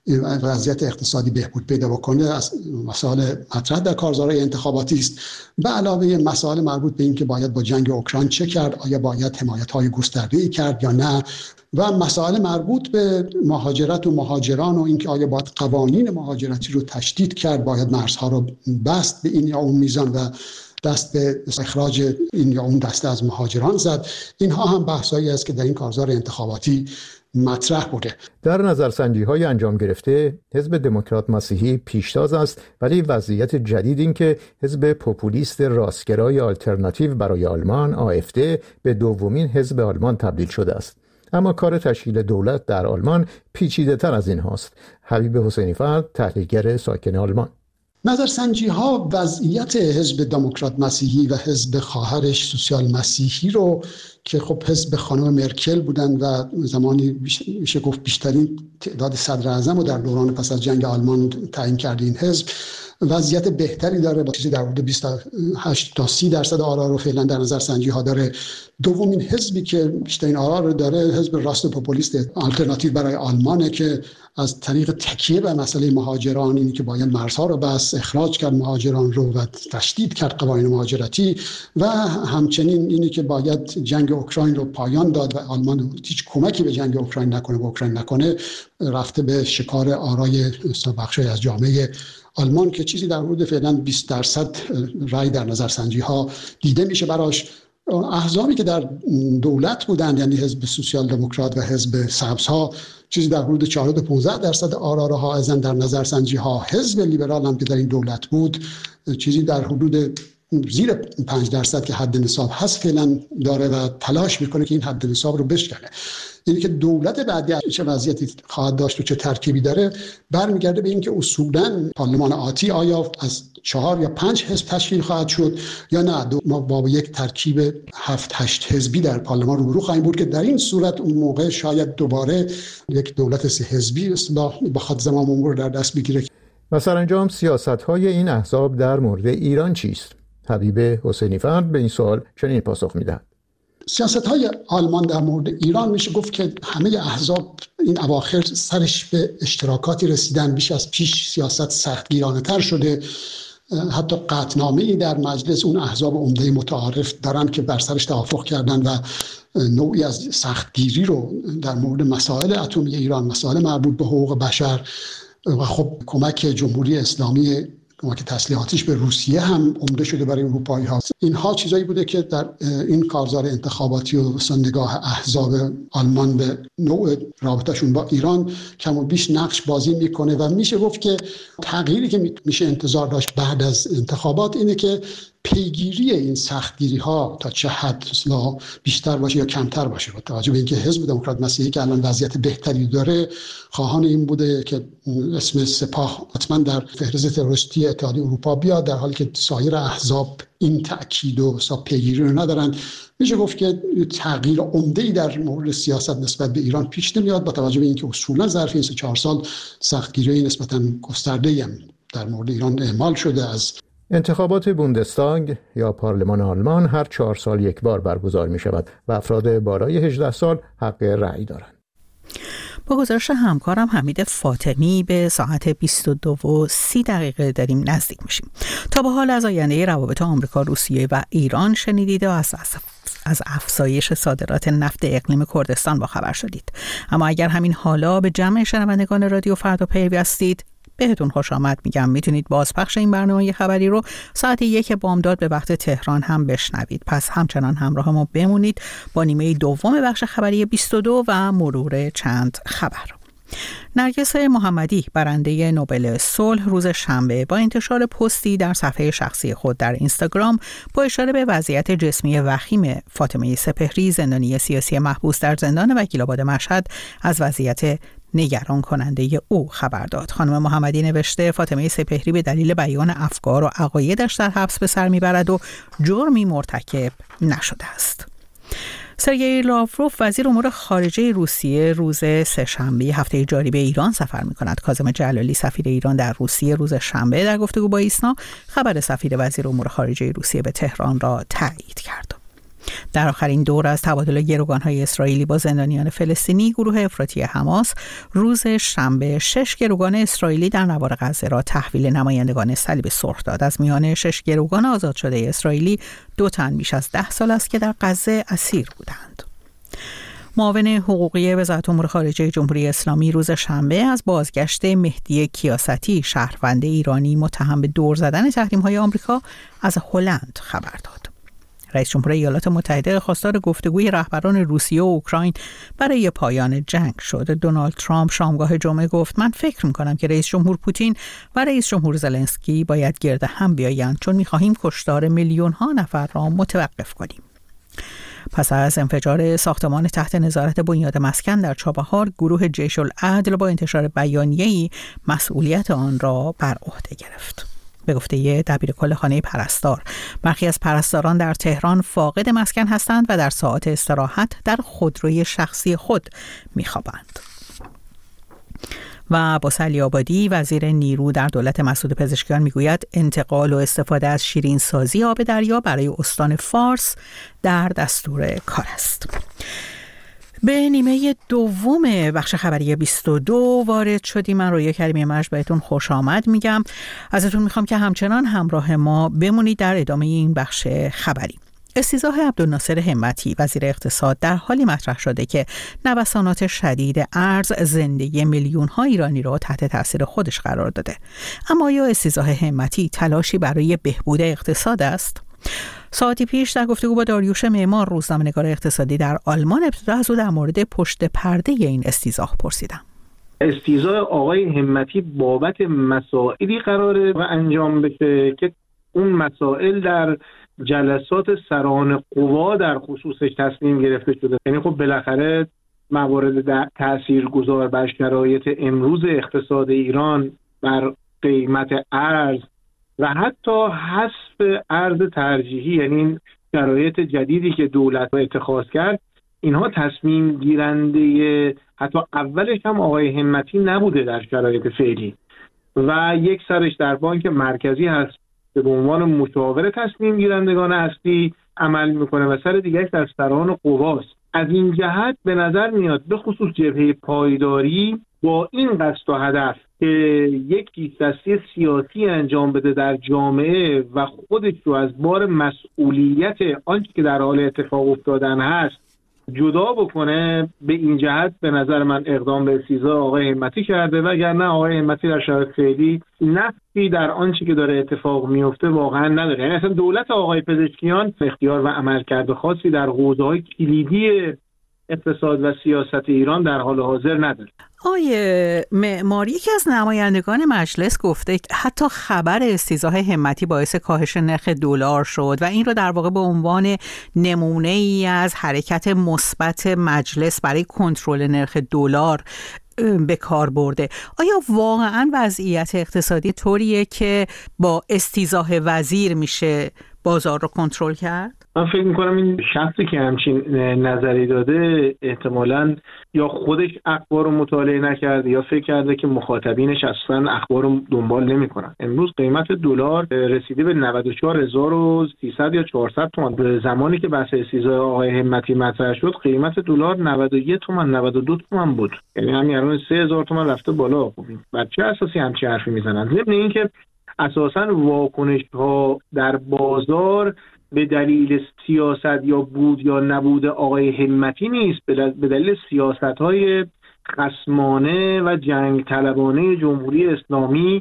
وضعیت اقتصادی بهبود پیدا بکنه، از مسائل مطرح در کارزارهای انتخاباتی است. به علاوه مسائل مربوط به این که باید با جنگ اوکراین چه کرد، آیا باید حمایت‌های گسترده‌ای کرد یا نه، و مسائل مربوط به مهاجرت و مهاجران و اینکه آیا باید قوانین مهاجرتی رو تشدید کرد، باید مرزها رو بست به این یا اون میزان و دست به اخراج این یا اون دسته از مهاجران زد. اینها هم بحثایی است که در این کارزار انتخاباتی مطرح بوده. در نظرسنجی‌های انجام گرفته حزب دموکرات مسیحی پیشتاز است، ولی وضعیت جدید این که حزب پوپولیست راستگرای آلترناتیو برای آلمان آ اف دی به دومین حزب آلمان تبدیل شده است. اما کار تشکیل دولت در آلمان پیچیده‌تر از این هاست. حبیب حسینی فرد، تحلیلگر ساکن آلمان. نظرسنجی ها وضعیت حزب دموکرات مسیحی و حزب خواهرش سوسیال مسیحی رو که خب حزب خانم مرکل بودن و زمانی میشه گفت بیشترین تعداد صدر اعظم رو در دوران پس از جنگ آلمان تعیین کرده این حزب، وضعیت بهتری داره با چیزی در حدود بیست و هشت تا سی درصد آرا رو فعلا در نظرسنجی ها داره. دومین حزبی که بیشترین آرا رو داره حزب راست پوپولیست آلترناتیو برای آلمانه که از طریق تکیه به مسئله مهاجران، اینی که باید مرزها رو بس، اخراج کرد مهاجران رو و تشدید کرد قوانین مهاجرتی، و همچنین اینی که باید جنگ اوکراین رو پایان داد و آلمان هیچ کمکی به جنگ اوکراین نکنه و اوکراین نکنه، رفته به شکار آرای بخشی از جامعه آلمان که چیزی در حدود فعلا بیست درصد رای در نظرسنجی ها دیده میشه براش. احزابی که در دولت بودند، یعنی حزب سوسیال دموکرات و حزب سبزها، چیزی در حدود چهارده تا پانزده درصد آرا را حائزن در نظرسنجی ها. حزب لیبرال هم که در این دولت بود چیزی در حدود زیر پنج درصد که حد نصاب هست فعلا داره و تلاش میکنه که این حد نصاب رو بشکنه. اینی که دولت بعدی چه وضعیتی خواهد داشت و چه ترکیبی داره برمیگرده به اینکه اصولاً پارلمان آتی آیا از چهار یا پنج حزب تشکیل خواهد شد یا نه ما با یک ترکیب هفت هشت حزبی در پارلمان روبرو خواهیم بود که در این صورت اون موقع شاید دوباره یک دولت سه حزبی اصلاح بخواد زمام امور در دست بگیره. و سرانجام سیاست‌های این احزاب در مورد ایران چیست؟ حبیب حسینی فرد به این سوال چنین پاسخ می‌دهد. سیاست‌های آلمان در مورد ایران میشه گفت که همه احزاب این اواخر سرش به اشتراکاتی رسیدن، بیش از پیش سیاست سختگیرانه‌تر شده. حتی قطعنامه‌ای در مجلس اون احزاب عمده متعارف دارن که بر سرش توافق کردن و نوعی از سختگیری رو در مورد مسائل اتمی ایران، مسائل مربوط به حقوق بشر و خب کمک جمهوری اسلامی، کمک تسلیحاتیش به روسیه هم عمده شده برای اروپایی ها. اینها چیزایی بوده که در این کارزار انتخاباتی و نگاه احزاب آلمان به نوع رابطهشون با ایران کم و بیش نقش بازی میکنه و میشه گفت که تغییری که میشه انتظار داشت بعد از انتخابات اینه که پیگیری این سختگیری ها تا چه حد بیشتر باشه یا کمتر باشه. با توجه به اینکه حزب دموکرات مسیحی که الان وضعیت بهتری داره خواهان این بوده که اسم سپاه حتما در فهرست تروریستی اتحادیه اروپا بیاد، در حالی که سایر احزاب این تأکید و حساب پیگیری رو ندارن. میشه گفت که تغییر عمده‌ای در مورد سیاست نسبت به ایران پیش نمیاد، با توجه به اینکه اصولا ظرف این سه چهار سال سختگیری نسبتاً گسترده‌ای هم در مورد ایران اعمال شده. از انتخابات بوندستاگ یا پارلمان آلمان هر چهار سال یک بار برگزار می شود و افراد بالای هجده سال حق رأی دارند. با گزارش همکارم حمید فاطمی به ساعت بیست و دو و سی دقیقه داریم نزدیک میشیم. تا به حال از آینده روابط آمریکا، روسیه و ایران شنیدید و از از افزایش صادرات نفت اقلیم کردستان با خبر شدید. اما اگر همین حالا به جمع شنوندگان رادیو فردا پیوستید، بهتون خوش آمد میگم. میتونید بازپخش این برنامه خبری رو ساعت یک بامداد به وقت تهران هم بشنوید. پس همچنان همراه ما بمونید با نیمه دوم بخش خبری بیست و دو و مرور چند خبر. نرگس محمدی برنده نوبل صلح روز شنبه با انتشار پستی در صفحه شخصی خود در اینستاگرام با اشاره به وضعیت جسمی وخیم فاطمه سپهری، زندانی سیاسی محبوس در زندان وکیل‌آباد مشهد، از وضعیت نگران کننده او خبر داد. خانم محمدی نوشته فاطمه سپهری به دلیل بیان افکار و عقایدش در حبس به سر میبرد و جرمی مرتکب نشده است. سرگئی لاوروف وزیر امور خارجه روسیه روز سه‌شنبه هفته جاری به ایران سفر می‌کند. کاظم جلالی سفیر ایران در روسیه روز شنبه در گفتگو با ایسنا خبر سفیر وزیر امور خارجه روسیه به تهران را تایید کرد. در آخرین دور از تبادل گروگان‌های اسرائیلی با زندانیان فلسطینی، گروه افراطی حماس روز شنبه شش گروگان اسرائیلی در نوار غزه را تحویل نمایندگان صلیب سرخ داد. از میان شش گروگان آزاد شده اسرائیلی، دو تن بیش از ده سال است که در غزه اسیر بودند. معاون حقوقی وزارت امور خارجه جمهوری اسلامی روز شنبه از بازگشت مهدی کیاستی، شهروند ایرانی متهم به دور زدن تحریم‌های آمریکا، از هلند خبر داد. رئیس جمهور ایالات متحده خواستار گفتگوی رهبران روسیه و اوکراین برای پایان جنگ شد. دونالد ترامپ شامگاه جمعه گفت من فکر می‌کنم که رئیس جمهور پوتین و رئیس جمهور زلنسکی باید گرد هم بیایند، چون می‌خواهیم کشتار میلیون‌ها نفر را متوقف کنیم. پس از انفجار ساختمان تحت نظارت بنیاد مسکن در چابهار، گروه جیش العدل با انتشار بیانیه‌ای مسئولیت آن را بر عهده گرفت. به گفته دبیرکل خانه پرستار، برخی از پرستاران در تهران فاقد مسکن هستند و در ساعات استراحت در خودروی شخصی خود می‌خوابند. و با علی‌آبادی وزیر نیرو در دولت مسعود پزشکیان میگوید انتقال و استفاده از شیرین سازی آب دریا برای استان فارس در دستور کار است. به نیمه دوم بخش خبری بیست و دو وارد شدیم. من رویا کریمی مرج بهتون خوش آمد میگم. ازتون میخوام که همچنان همراه ما بمونید در ادامه این بخش خبری. استیضاح عبدالناصر همتی وزیر اقتصاد در حالی مطرح شده که نوسانات شدید ارز زندگی میلیون ها ایرانی را تحت تاثیر خودش قرار داده. اما یا استیضاح همتی تلاشی برای بهبود اقتصاد است؟ ساعتی پیش در گفتگو با داریوش معمار، روزنامه‌نگار اقتصادی در آلمان، ابتدا از او در مورد پشت پرده این استیضاح پرسیدم. استیضاح آقای همتی بابت مسائلی قراره و انجام بشه که اون مسائل در جلسات سران قوا در خصوصش تصمیم گرفته شده. یعنی خب بالاخره موارد تاثیرگذار بر شرایط امروز اقتصاد ایران بر قیمت ارز و حتی حذف ارز ترجیحی، یعنی این شرایط جدیدی که دولت اتخاذ کرد، اینها تصمیم گیرنده حتی اولش هم آقای همتی نبوده در شرایط فعلی و یک سرش در بانک مرکزی هست که به عنوان مشاور تصمیم گیرندگان اصلی عمل میکنه و سر دیگرش در سران قواست. از این جهت به نظر میاد به خصوص جبهه پایداری با این قصد و هدف که یک پیش‌دستی سیاسی انجام بده در جامعه و خودش رو از بار مسئولیت آنچه که در حال اتفاق افتادن هست جدا بکنه، به این جهت به نظر من اقدام به استیضاح آقای همتی کرده، وگرنه آقای همتی در شرایط فعلی نفی در آنچه که داره اتفاق میفته واقعا نداره. یعنی اصلا دولت آقای پزشکیان اختیار و عملکرد خاصی در حوزه‌های کلیدی اقتصاد و سیاست ایران در حال حاضر نداره. آیه معماری، یکی از نمایندگان مجلس گفته که حتی خبر استیضاح همتی باعث کاهش نرخ دلار شد و این رو در واقع به عنوان نمونه ای از حرکت مثبت مجلس برای کنترل نرخ دلار به کار برده. آیا واقعا وضعیت اقتصادی طوریه که با استیضاح وزیر میشه بازار رو کنترل کرد؟ من فکر میکنم این شخصی که همچین نظری داده احتمالاً یا خودش اخبار رو مطالعه نکرده یا فکر کرده که مخاطبینش اصلا اخبار رو دنبال نمیکنن. امروز قیمت دلار رسیده به نود و چهار هزار و سیصد یا چهارصد تومان. به زمانی که بحث استیضاح آقای همتی مطرح شد قیمت دلار نود و یک تومان نود و دو تومان بود، یعنی همین الان سه هزار تومان رفته بالا. خب بر چه اساسی همچین حرفی میزنن؟ ضمن اینکه اساساً واکنش‌ها در بازار به دلیل سیاست یا بود یا نبود آقای همتی نیست، به دلیل سیاست‌های خصمانه و جنگ طلبانه جمهوری اسلامی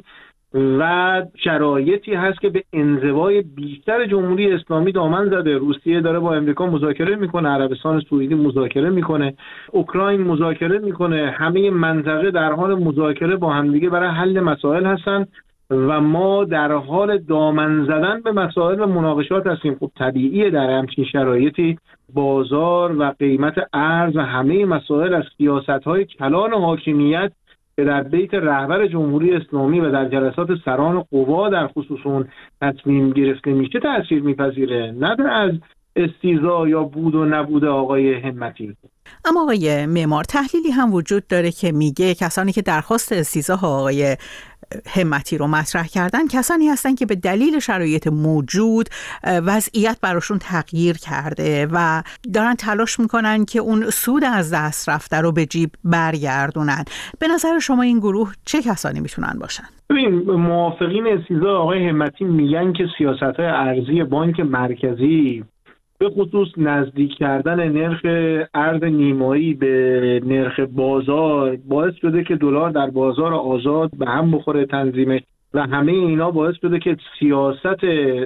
و شرایطی هست که به انزوای بیشتر جمهوری اسلامی دامن زده. روسیه داره با امریکا مذاکره میکنه، عربستان سعودی مذاکره میکنه، اوکراین مذاکره میکنه، همه منطقه در حال مذاکره با همدیگه برای حل مسائل هستن و ما در حال دامن زدن به مسائل و مناقشات هستیم. خب طبیعیه در همچین شرایطی بازار و قیمت ارز و همه مسائل از سیاست‌های کلان حاکمیت که در بیت رهبر جمهوری اسلامی و در جلسات سران قوا در خصوص اون تصمیم گرفته میشه تأثیر میپذیره، نه از استیضاح یا بود و نبود آقای همتی. اما آقای معمار، تحلیلی هم وجود داره که میگه کسانی که درخواست استیضاح آقای همتی رو مطرح کردن کسانی هستن که به دلیل شرایط موجود وضعیت براشون تغییر کرده و دارن تلاش میکنن که اون سود از دست رفته رو به جیب برگردونن. به نظر شما این گروه چه کسانی میتونن باشن؟ ببین، موافقین استیضاح آقای همتی میگن که سیاست‌های ارزی بانک مرکزی به خصوص نزدیک کردن نرخ ارز نیمایی به نرخ بازار باعث شده که دلار در بازار آزاد به هم بخوره تنظیمش و همه اینا باعث شده که سیاست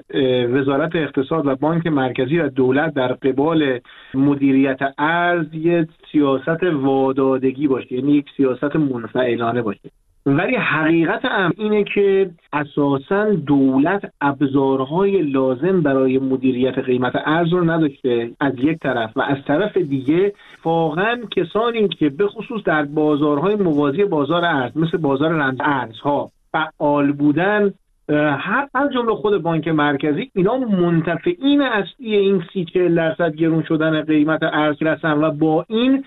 وزارت اقتصاد و بانک مرکزی و دولت در قبال مدیریت ارز یک سیاست وادادگی باشه، یعنی یک سیاست منفعلانه باشه. ولی حقیقت امر اینه که اساساً دولت ابزارهای لازم برای مدیریت قیمت ارز رو نداشته از یک طرف، و از طرف دیگه واقعاً کسانی که به خصوص در بازارهای موازی بازار ارز مثل بازار رمز ارزها فعال بودن، هر از جمله خود بانک مرکزی، اینا منتفعین اصلی این سی چهل درصد گرون شدن قیمت ارز هستن و با این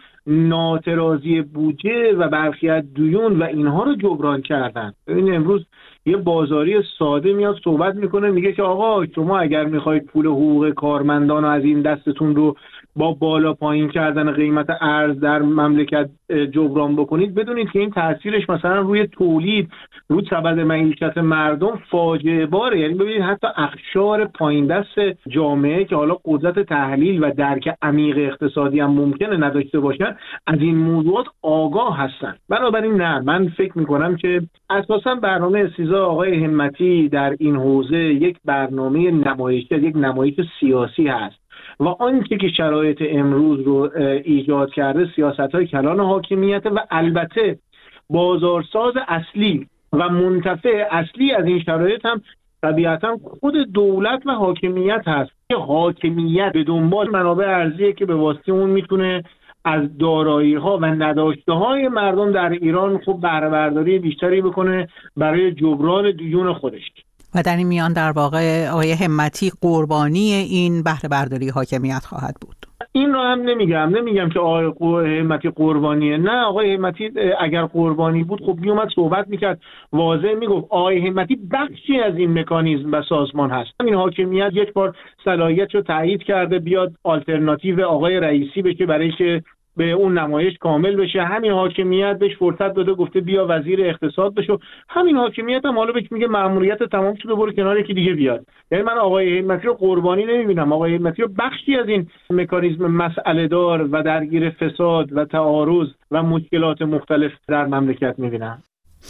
ناترازی بودجه و برخی از دیون و اینها رو جبران کردن. ببین امروز یه بازاری ساده میاد صحبت میکنه میگه که آقا شما اگر میخواید پول حقوق کارمندان و از این دستتون رو با بالا پایین کردن قیمت ارز در مملکت جبران بکنید، بدونید که این تاثیرش مثلا روی تولید، روی سبد معیشت مردم فاجعه باره. یعنی ببینید حتی اقشار پایین دست جامعه که حالا قدرت تحلیل و درک عمیق اقتصادی هم ممکنه نداشته باشن از این موضوعات آگاه هستن. بنابراین نه، من فکر میکنم که اساسا برنامه استیضاح آقای همتی در این حوزه یک برنامه نمایشی، یک نمایش سیاسی هست و آنچه که شرایط امروز رو ایجاد کرده سیاست‌های کلان حاکمیت و البته بازارساز اصلی و منتفع اصلی از این شرایط هم طبیعتاً خود دولت و حاکمیت هست که حاکمیت به دنبال منابع ارزیه که به واسطه اون میتونه از دارایی‌ها و نداشته‌های مردم در ایران خب بهره برداری بیشتری بکنه برای جبران دیون خودش. و در این میان در واقع آقای همتی قربانی این بهره برداری حاکمیت خواهد بود. این رو هم نمیگم نمیگم که آقای همتی قربانیه، نه، آقای همتی اگر قربانی بود خب میومد صحبت میکرد، واضح میگفت آقای همتی بخشی از این مکانیزم و سازمان هست. این حاکمیت یک بار صلاحیت رو تایید کرده بیاد آلترناتیو آقای رئیسی بشه برای که به اون نمایش کامل بشه. همین حاکمیت بهش فرصت داده گفته بیا وزیر اقتصاد بشو. همین حاکمیت هم حالا بهش میگه مأموریت تمام شده برو کنار یکی دیگه بیاد. یعنی من آقای همتی رو قربانی نمیبینم، آقای همتی رو بخشی از این مکانیزم مسئله دار و درگیر فساد و تعارض و مشکلات مختلف در مملکت میبینم.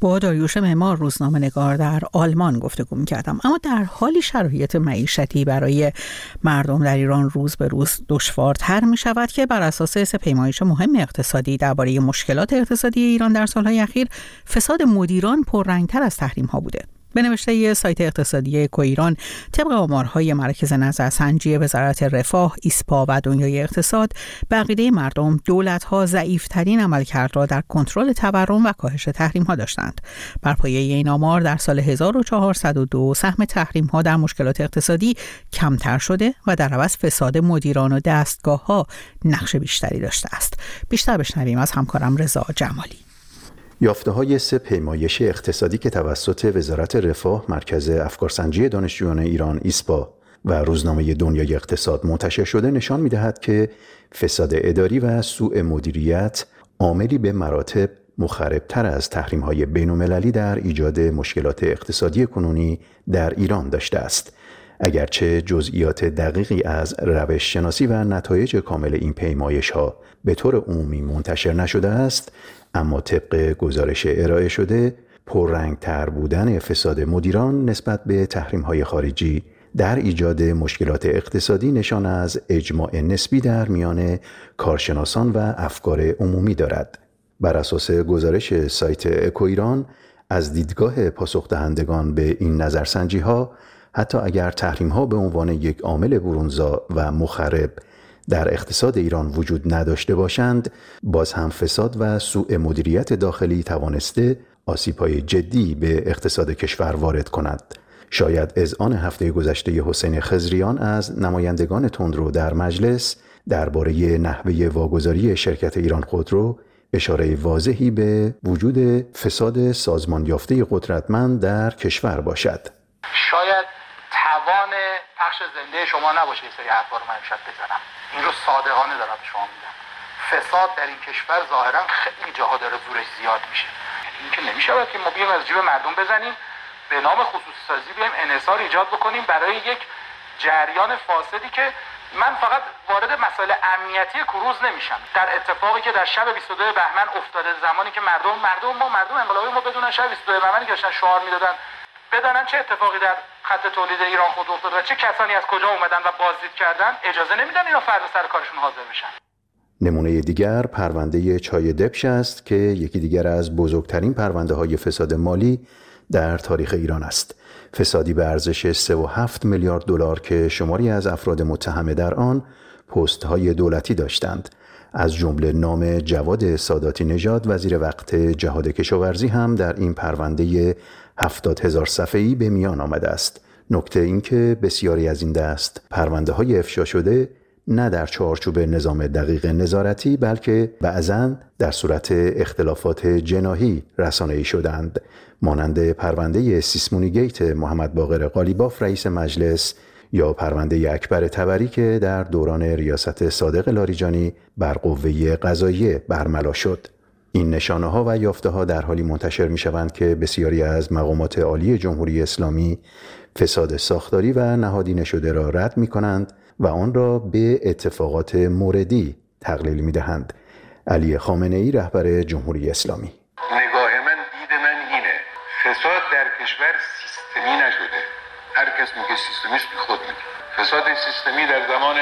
با داریوش معمار روزنامه‌نگار در آلمان گفتگو می‌کردم. اما در حالی شرایط معیشتی برای مردم در ایران روز به روز دشوارتر می‌شود که بر اساس سه پیمایش مهم اقتصادی درباره مشکلات اقتصادی ایران در سال‌های اخیر، فساد مدیران پررنگ‌تر از تحریم‌ها بوده. به نوشته سایت اقتصادی اکوایران، طبق آمارهای مرکز نظرسنجی وزارت رفاه، ایسپا و دنیای اقتصاد، به عقیده مردم دولت‌ها ضعیف‌ترین عملکرد را در کنترل تورم و کاهش تحریم‌ها داشتند. بر پایه این آمار در سال هزار و چهارصد و دو سهم تحریم‌ها در مشکلات اقتصادی کمتر شده و در عوض فساد مدیران و دستگاه‌ها نقش بیشتری داشته است. بیشتر بشنویم از همکارم رضا جمالی. یافته‌های سه پیمایش اقتصادی که توسط وزارت رفاه، مرکز افکارسنجی دانشجویان ایران ایسپا و روزنامه دنیای اقتصاد منتشر شده نشان می‌دهد که فساد اداری و سوء مدیریت عاملی به مراتب مخربتر از تحریم‌های بین‌المللی در ایجاد مشکلات اقتصادی کنونی در ایران داشته است. اگرچه جزئیات دقیقی از روش شناسی و نتایج کامل این پیمایش‌ها به طور عمومی منتشر نشده است، اما طبق گزارش ارائه شده، پررنگ‌تر بودن فساد مدیران نسبت به تحریم‌های خارجی در ایجاد مشکلات اقتصادی نشان از اجماع نسبی در میان کارشناسان و افکار عمومی دارد. بر اساس گزارش سایت اکوایران، از دیدگاه پاسخ‌دهندگان به این نظرسنجی‌ها، حتی اگر تحریم‌ها به عنوان یک عامل برونزا و مخرب در اقتصاد ایران وجود نداشته باشند، باز هم فساد و سوء مدیریت داخلی توانسته آسیب‌های جدی به اقتصاد کشور وارد کند. شاید اذعان هفته گذشته حسین خضریان از نمایندگان تندرو در مجلس درباره نحوه واگذاری شرکت ایران خودرو اشاره واضحی به وجود فساد سازمان یافته قدرتمند در کشور باشد. شاید توان پخش زنده شما نباشه یه سری حرفا رو من امشب بزنم. این رو صادقانه دارم به شما میگم. فساد در این کشور ظاهرا خیلی جاها داره زورش زیاد میشه. این که نمیشود که ما بیایم از جیب مردم بزنیم، به نام خصوصی سازی بیایم انحصار ایجاد بکنیم برای یک جریان فاسدی که من فقط وارد مسائل امنیتی کروز نمیشم. در اتفاقی که در شب بیست و دو بهمن افتاده، زمانی که مردم مردم ما مردم انقلابی ما بدونن شب بیست و دو بهمنی که داشتن شعار میدادن، بدانن چه اتفاقی در خط تولید ایران خود افتاده و چه کسانی از کجا اومدن و بازدید کردن، اجازه نمیدن اینا فردا سر کارشون حاضر بشن. نمونه دیگر پرونده چای دبش است که یکی دیگر از بزرگترین پرونده های فساد مالی در تاریخ ایران است. فسادی به ارزش سه و هفت میلیارد دلار که شماری از افراد متهم در آن پست های دولتی داشتند. از جمله نام جواد ساداتی نژاد وزیر وقت جهاد کشاورزی هم در این پرونده هفتاد هزار صفحه‌ای به میان آمده است. نکته این که بسیاری از این دست پرونده های افشا شده نه در چارچوب نظام دقیق نظارتی بلکه بعضاً در صورت اختلافات جناحی رسانه‌ای شدند، مانند پرونده سیسمونی گیت محمد باقر قالیباف رئیس مجلس یا پرونده اکبر طبری که در دوران ریاست صادق لاریجانی بر قوه قضاییه برملا شد. این نشانه‌ها و یافته‌ها در حالی منتشر می‌شوند که بسیاری از مقامات عالی جمهوری اسلامی فساد ساختاری و نهادینه شده را رد می‌کنند و آن را به اتفاقات موردی تقلیل می‌دهند. علی خامنه‌ای رهبر جمهوری اسلامی: نگاه من، دید من اینه، فساد در کشور سیستمی نشده. هر کس میگه سیستمی است، خود میگه. فساد سیستمی در زمان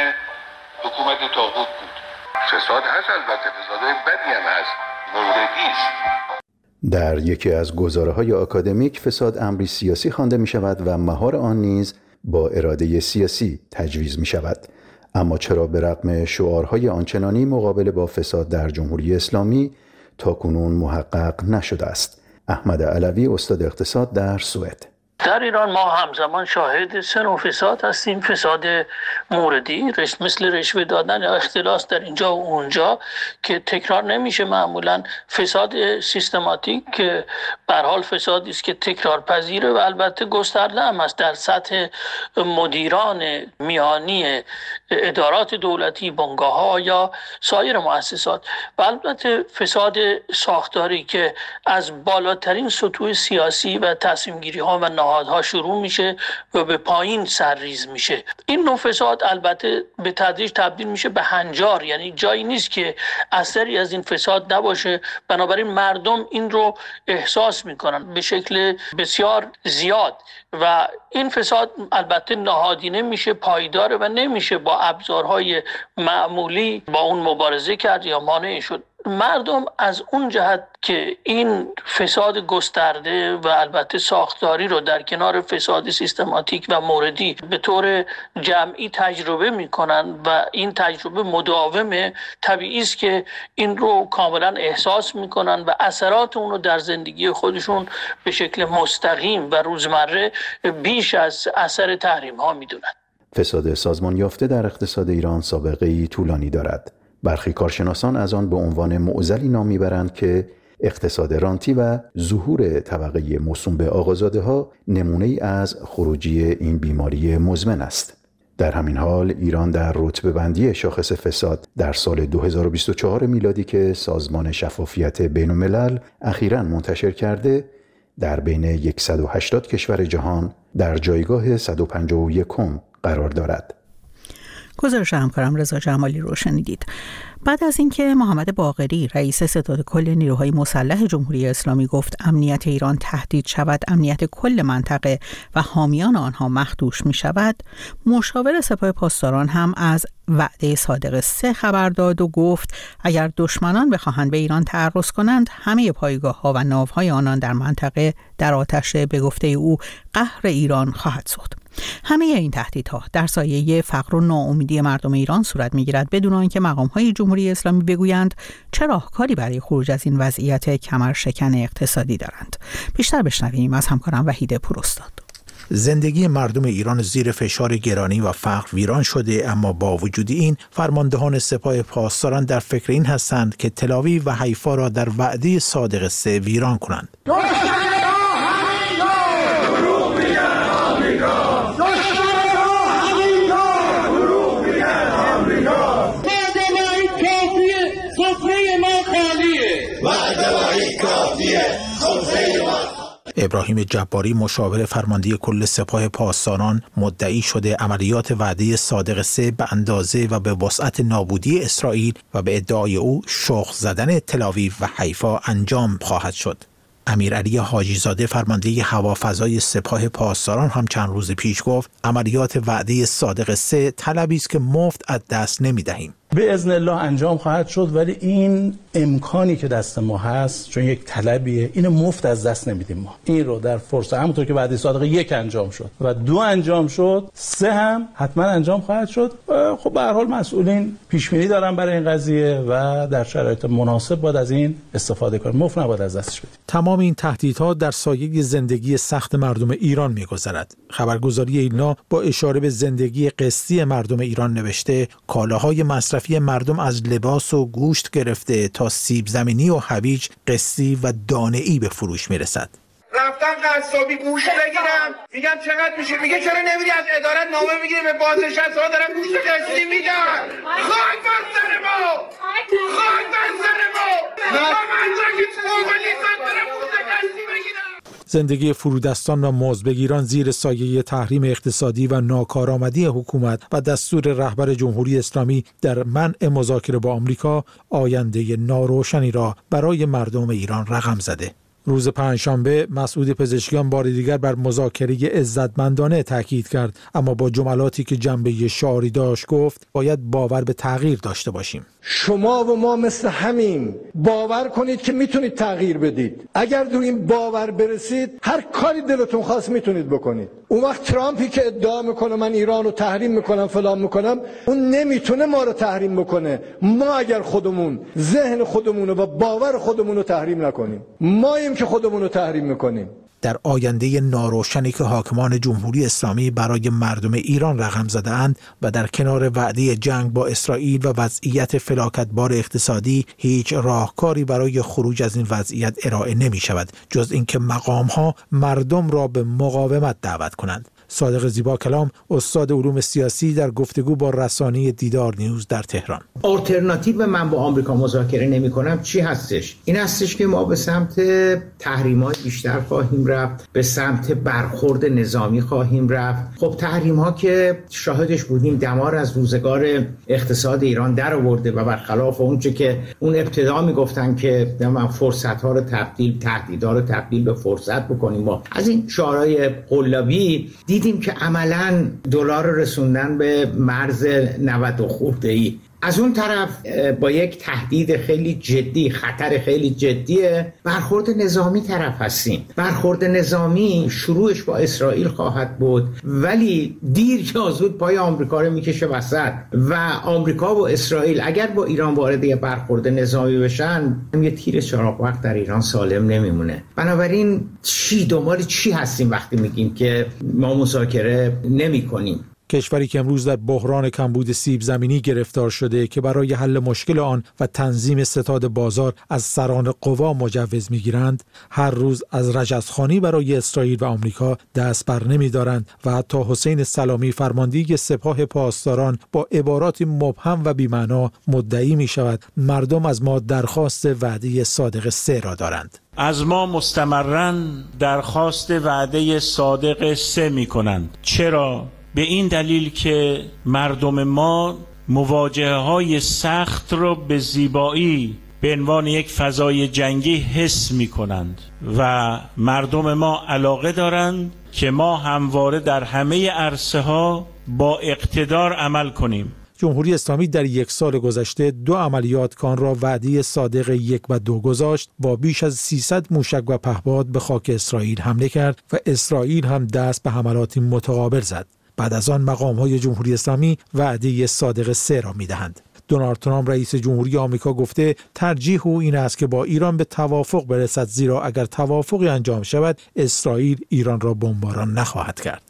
حکومت طاغوت بود. فساد هست، البته فسادهای بدی هم هست، موردی است. در یکی از گزاره‌های آکادمیک فساد امری سیاسی خوانده می‌شود و مهار آن نیز با اراده سیاسی تجویز می‌شود. اما چرا به رغم شعارهای آنچنانی مقابله با فساد در جمهوری اسلامی تاکنون محقق نشده است؟ احمد علوی، استاد اقتصاد در سوئد: در ایران ما همزمان شاهد سه نوع فساد هستیم. فساد موردی مثل رشوه دادن یا اختلاس در اینجا و اونجا که تکرار نمیشه معمولا. فساد سیستماتیک که به هر حال فسادی است که تکرار پذیره و البته گسترده هم است در سطح مدیران میانی ادارات دولتی، بنگاه‌ها یا سایر مؤسسات. و البته فساد ساختاری که از بالاترین سطوح سیاسی و تصمیم گیری ها و نهادها شروع میشه و به پایین سرریز میشه. این نوع فساد البته به تدریج تبدیل میشه به هنجار، یعنی جایی نیست که اثری از این فساد نباشه. بنابراین مردم این رو احساس میکنن به شکل بسیار زیاد و این فساد البته نهادینه میشه، پایداره و نمیشه با ابزارهای معمولی با اون مبارزه کرد یا مانع شد. مردم از اون جهت که این فساد گسترده و البته ساختاری رو در کنار فساد سیستماتیک و موردی به طور جمعی تجربه میکنن و این تجربه مداومه، طبیعی است که این رو کاملا احساس میکنن و اثرات اون رو در زندگی خودشون به شکل مستقیم و روزمره بیش از اثر تحریم ها میدونن. فساد سازمان یافته در اقتصاد ایران سابقه‌ای طولانی دارد. برخی کارشناسان از آن به عنوان معضلی نام میبرند که اقتصاد رانتی و ظهور طبقه موسوم به آقازاده‌ها نمونه‌ای از خروجی این بیماری مزمن است. در همین حال ایران در رتبه بندی شاخص فساد در سال دو هزار و بیست و چهار میلادی که سازمان شفافیت بین الملل اخیراً منتشر کرده در بین صد و هشتاد کشور جهان در جایگاه صد و پنجاه و یکم قرار دارد. گزارش همکارم رضا جمالی رو شنیدید. بعد از اینکه محمد باقری رئیس ستاد کل نیروهای مسلح جمهوری اسلامی گفت امنیت ایران تهدید شود، امنیت کل منطقه و حامیان آنها مخدوش می شود، مشاور سپاه پاسداران هم از وعده صادق سه خبر داد و گفت اگر دشمنان بخواهند به ایران تعرض کنند همه پایگاه ها و ناوهای آنان در منطقه در آتش به گفته او قهر ایران خواهد سوخت. همه این تهدیدها در سایه فقر و ناامیدی مردم ایران صورت می‌گیرد بدون آنکه مقام‌های جمهوری اسلامی بگویند چه راهکاری برای خروج از این وضعیت کمر شکن اقتصادی دارند. بیشتر بشنویم از همکارم وحید پوراستاد. زندگی مردم ایران زیر فشار گرانی و فقر ویران شده، اما با وجود این فرماندهان سپاه پاسداران در فکر این هستند که تل‌آویو و حیفا را در وعده صادق سه ویران کنند. ابراهیم جباری مشاور فرمانده کل سپاه پاسداران مدعی شده عملیات وعده صادق سه به اندازه و به وسعت نابودی اسرائیل و به ادعای او شخم زدن تل‌آویو و حیفا انجام خواهد شد. امیرعلی حاجی زاده فرمانده هوافضای سپاه پاسداران هم چند روز پیش گفت عملیات وعده صادق سه طلبی است که مفت از دست نمی‌دهیم. به اذن الله انجام خواهد شد، ولی این امکانی که دست ما هست چون یک طلبیه اینو مفت از دست نمیدیم. ما این رو در فرصت همونطور که وعده صادق یک انجام شد و دو انجام شد، سه هم حتما انجام خواهد شد. خب به هر حال مسئولین پیش بینی دارن برای این قضیه و در شرایط مناسب باید از این استفاده کنیم، مفت نباید از دستش بدیم. تمام این تهدیدها در سایه زندگی سخت مردم ایران می‌گذرد. خبرگزاری ایلنا با اشاره به زندگی قسطی مردم ایران نوشته کالاهای مصرفی مردم از لباس و گوشت گرفته تا سیب زمینی و هویج قسطی و دانه‌ای به فروش میرسد. رفتن قصابی گوشت بگیرم، میگم چقدر میشه، میگه چرا نمیری از ادارت نامه میگیری به بازنشسته ها دارن گوشت قسطی میدن. خاک بر سر ما، خاک بر سر ما، من تا که اومدیستان دارم گوشت قسطی بگیرم. زندگی فرودستان و مزدبگیران زیر سایه تحریم اقتصادی و ناکارآمدی حکومت و دستور رهبر جمهوری اسلامی در منع مذاکره با آمریکا آینده ناروشنی را برای مردم ایران رقم زده. روز پنجشنبه مسعود پزشکیان بار دیگر بر مذاکره عزتمندانه تاکید کرد، اما با جملاتی که جنبه شعاری داشت گفت باید باور به تغییر داشته باشیم. شما و ما مثل همین باور کنید که میتونید تغییر بدید. اگر دو این باور برسید هر کاری دلتون خواست میتونید بکنید. اون وقت ترامپی که ادعا میکنه من ایران رو تحریم میکنم فلان میکنم، اون نمیتونه ما رو تحریم بکنه. ما اگر خودمون ذهن خودمون و باور خودمون رو تحریم نکنیم، ماییم که خودمون رو تحریم میکنیم. در آینده ناروشنی که حاکمان جمهوری اسلامی برای مردم ایران رقم زده‌اند و در کنار وعده جنگ با اسرائیل و وضعیت فلاکتبار اقتصادی، هیچ راهکاری برای خروج از این وضعیت ارائه نمی شود جز اینکه مقام‌ها مردم را به مقاومت دعوت کنند. صادق زیبا کلام، استاد علوم سیاسی، در گفتگو با رسانه دیدار نیوز در تهران. آلترناتیو من با آمریکا مذاکره نمی کنم چی هستش؟ این هستش که ما به سمت تحریم‌های بیشتر خواهیم رفت، به سمت برخورد نظامی خواهیم رفت. خب تحریم‌ها که شاهدش بودیم دمار از روزگار اقتصاد ایران در آورده و برخلاف اونچه که اون ابتدا میگفتن که من فرصت‌ها رو تبدیل تهدیدها رو تبدیل به فرصت بکنیم، ما از این شعارهای قلابی دیدیم که عملاً دلار رو رسوندن به مرز نود خورده‌ای. از اون طرف با یک تهدید خیلی جدی، خطر خیلی جدی برخورد نظامی طرف هستیم. برخورد نظامی شروعش با اسرائیل خواهد بود، ولی دیر یا زود پای آمریکا رو میکشه وسط و آمریکا و اسرائیل اگر با ایران وارد یه برخورد نظامی بشن، یه تیر چراغ وقت در ایران سالم نمیمونه. بنابراین چی دنبال چی هستیم وقتی میگیم که ما مذاکره نمی‌کنیم؟ کشوری که امروز در بحران کمبود سیب زمینی گرفتار شده که برای حل مشکل آن و تنظیم ستاد بازار از سران قوا مجوز میگیرند، هر روز از رجزخوانی برای اسرائیل و آمریکا دست بر نمیدارند و حتی حسین سلامی فرماندهی سپاه پاسداران با عباراتی مبهم و بی‌معنا مدعی می شود مردم از ما درخواست وعده صادق سه را دارند. از ما مستمراً درخواست وعده صادق سه می کنند. چرا؟ به این دلیل که مردم ما مواجهه های سخت رو به زیبایی به عنوان یک فضای جنگی حس می کنند و مردم ما علاقه دارند که ما همواره در همه عرصه ها با اقتدار عمل کنیم. جمهوری اسلامی در یک سال گذشته دو عملیات کان را وعده صادق یک و دو گذاشت، با بیش از سیصد موشک و پهپاد به خاک اسرائیل حمله کرد و اسرائیل هم دست به حملاتی متقابل زد. بعد از آن مقام‌های جمهوری اسلامی وعده صادق سه را می‌دهند. دونالد ترامپ رئیس جمهوری آمریکا گفته ترجیح او این است که با ایران به توافق برسد، زیرا اگر توافقی انجام شود اسرائیل ایران را بمباران نخواهد کرد.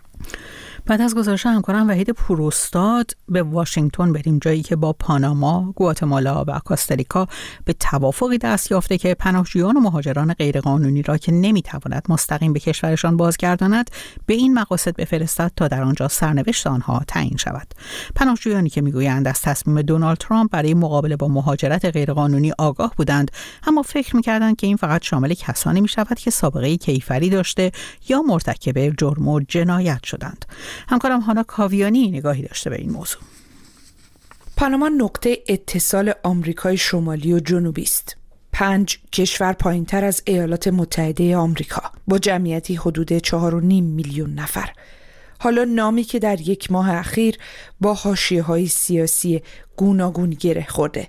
بعد از گزارش همکارم وحید پوراستاد به واشنگتن بریم، جایی که با پاناما، گواتمالا و کاستاریکا به توافقی دست یافته که پناهجویان و مهاجران غیرقانونی را که نمیتواند مستقیم به کشورشان بازگرداند به این مقاصد بفرستد تا در آنجا سرنوشت آنها تعیین شود. پناهجویانی که میگویند از تصمیم دونالد ترامپ برای مقابله با مهاجرت غیرقانونی آگاه بودند، اما فکر میکردند که این فقط شامل کسانی میشود که سابقه کیفری داشته یا مرتکب جرم و جنایت شدند. همکارم هانا کاویانی نگاهی داشته به این موضوع. پاناما نقطه اتصال آمریکای شمالی و جنوبی است. پنج کشور پایینتر از ایالات متحده آمریکا با جمعیتی حدود چهار و نیم میلیون نفر. حالا نامی که در یک ماه اخیر با حاشیه‌های سیاسی گوناگون گره خورده.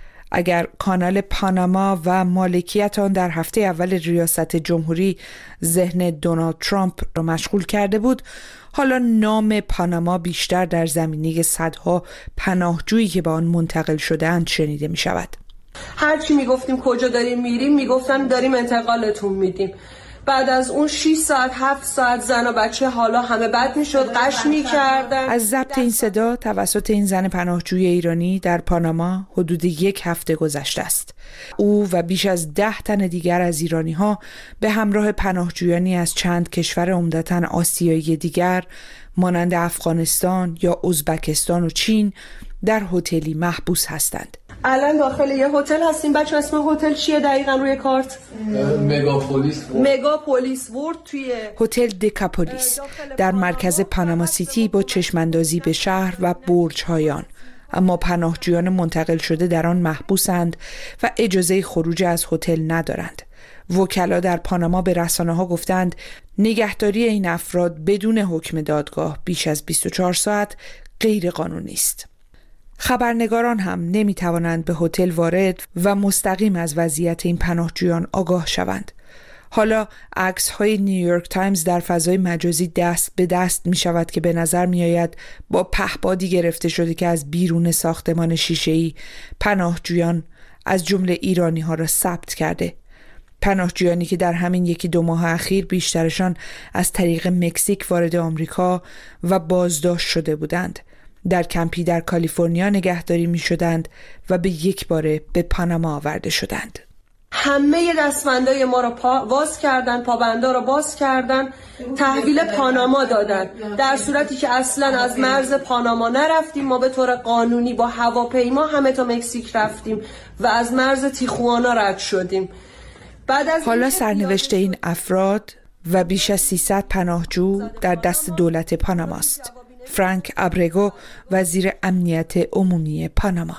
اگر کانال پاناما و مالکیت آن در هفته اول ریاست جمهوری ذهن دونالد ترامپ را مشغول کرده بود، حالا نام پاناما بیشتر در زمینه صدها پناهجویی که به آن منتقل شده‌اند شنیده می شود. هرچی می گفتیم کجا داریم میریم، می گفتن داریم انتقالتون میدیم. بعد از اون شش ساعت هفت ساعت زن و بچه حالا همه بد میشد، قش میکردن. از ضبط این صدا توسط این زن پناهجوی ایرانی در پاناما حدود یک هفته گذشته است. او و بیش از ده تن دیگر از ایرانی ها به همراه پناهجویانی از چند کشور عمدتاً آسیایی دیگر مانند افغانستان یا ازبکستان و چین در هتلی محبوس هستند. الان داخل یه هتل هستیم. بچه اسم هتل چیه دقیقاً روی کارت؟ مگاپولیس وورد. مگاپولیس وورد توی هتل دکاپولیس در مرکز پاناما سیتی با چشماندازی به شهر و برج‌های آن. اما پناهجویان منتقل شده در آن محبوسند و اجازه خروج از هتل ندارند. وکلا در پاناما به رسانه‌ها گفتند نگهداری این افراد بدون حکم دادگاه بیش از بیست و چهار ساعت غیر قانونی است. خبرنگاران هم نمی توانند به هتل وارد و مستقیم از وضعیت این پناهجویان آگاه شوند. حالا عکس های نیویورک تایمز در فضای مجازی دست به دست می شود که به نظر می آید با پهپادی گرفته شده که از بیرون ساختمان شیشه‌ای پناهجویان از جمله ایرانی ها را ثبت کرده. پناهجویانی که در همین یکی دو ماه اخیر بیشترشان از طریق مکزیک وارد آمریکا و بازداشت شده بودند. در کمپی در کالیفرنیا نگهداری می شدند و به یک باره به پاناما آورده شدند. همه دستبندای ما رو پا واز کردن، پابندا رو باز کردن، تحویل پاناما دادن، در صورتی که اصلا از مرز پاناما نرفتیم. ما به طور قانونی با هواپیما همه تا مکزیک رفتیم و از مرز تیخوانا رد شدیم. بعد از حالا سرنوشت این افراد و بیش از سیصد پناهجو در دست دولت پاناماست. فرانک ابرگو، وزیر امنیت عمومی پاناما: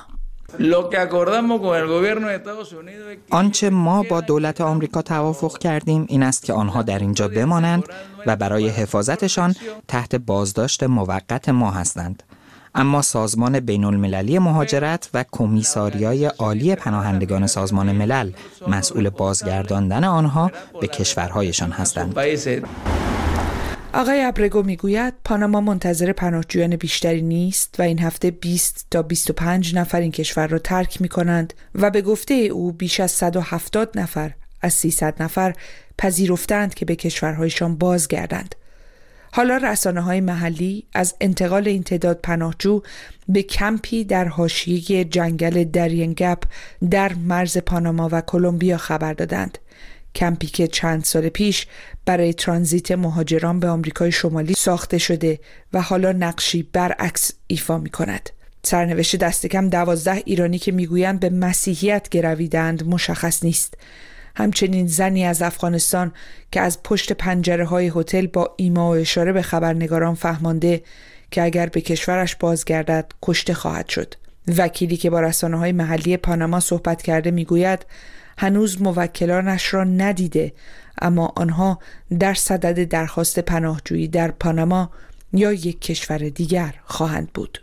آنچه ما با دولت آمریکا توافق کردیم این است که آنها در اینجا بمانند و برای حفاظتشان تحت بازداشت موقت ما هستند. اما سازمان بین المللی مهاجرت و کمیساریای عالی پناهندگان سازمان ملل مسئول بازگرداندن آنها به کشورهایشان هستند. آقای ابرگو میگوید پاناما منتظر پناهجویان بیشتری نیست و این هفته بیست تا بیست و پنج نفر این کشور را ترک می کنند و به گفته او بیش از صد و هفتاد نفر از سیصد نفر پذیرفتند که به کشورهایشان بازگردند. حالا رسانه‌های محلی از انتقال این تعداد پناهجو به کمپی در حاشیه جنگل درینگپ در مرز پاناما و کلمبیا خبر دادند. کمپی که چند سال پیش برای ترانزیت مهاجران به آمریکای شمالی ساخته شده و حالا نقشی برعکس ایفا می کند. سرنوشت دست کم دوازده ایرانی که میگویند به مسیحیت گرویدند مشخص نیست. همچنین زنی از افغانستان که از پشت پنجره های هتل با ایما و اشاره به خبرنگاران فهمانده که اگر به کشورش بازگردد کشته خواهد شد. وکیلی که با رسانه‌های محلی پاناما صحبت کرده میگوید هنوز موکلانش را ندیده، اما آنها در صدد درخواست پناهجویی در پاناما یا یک کشور دیگر خواهند بود.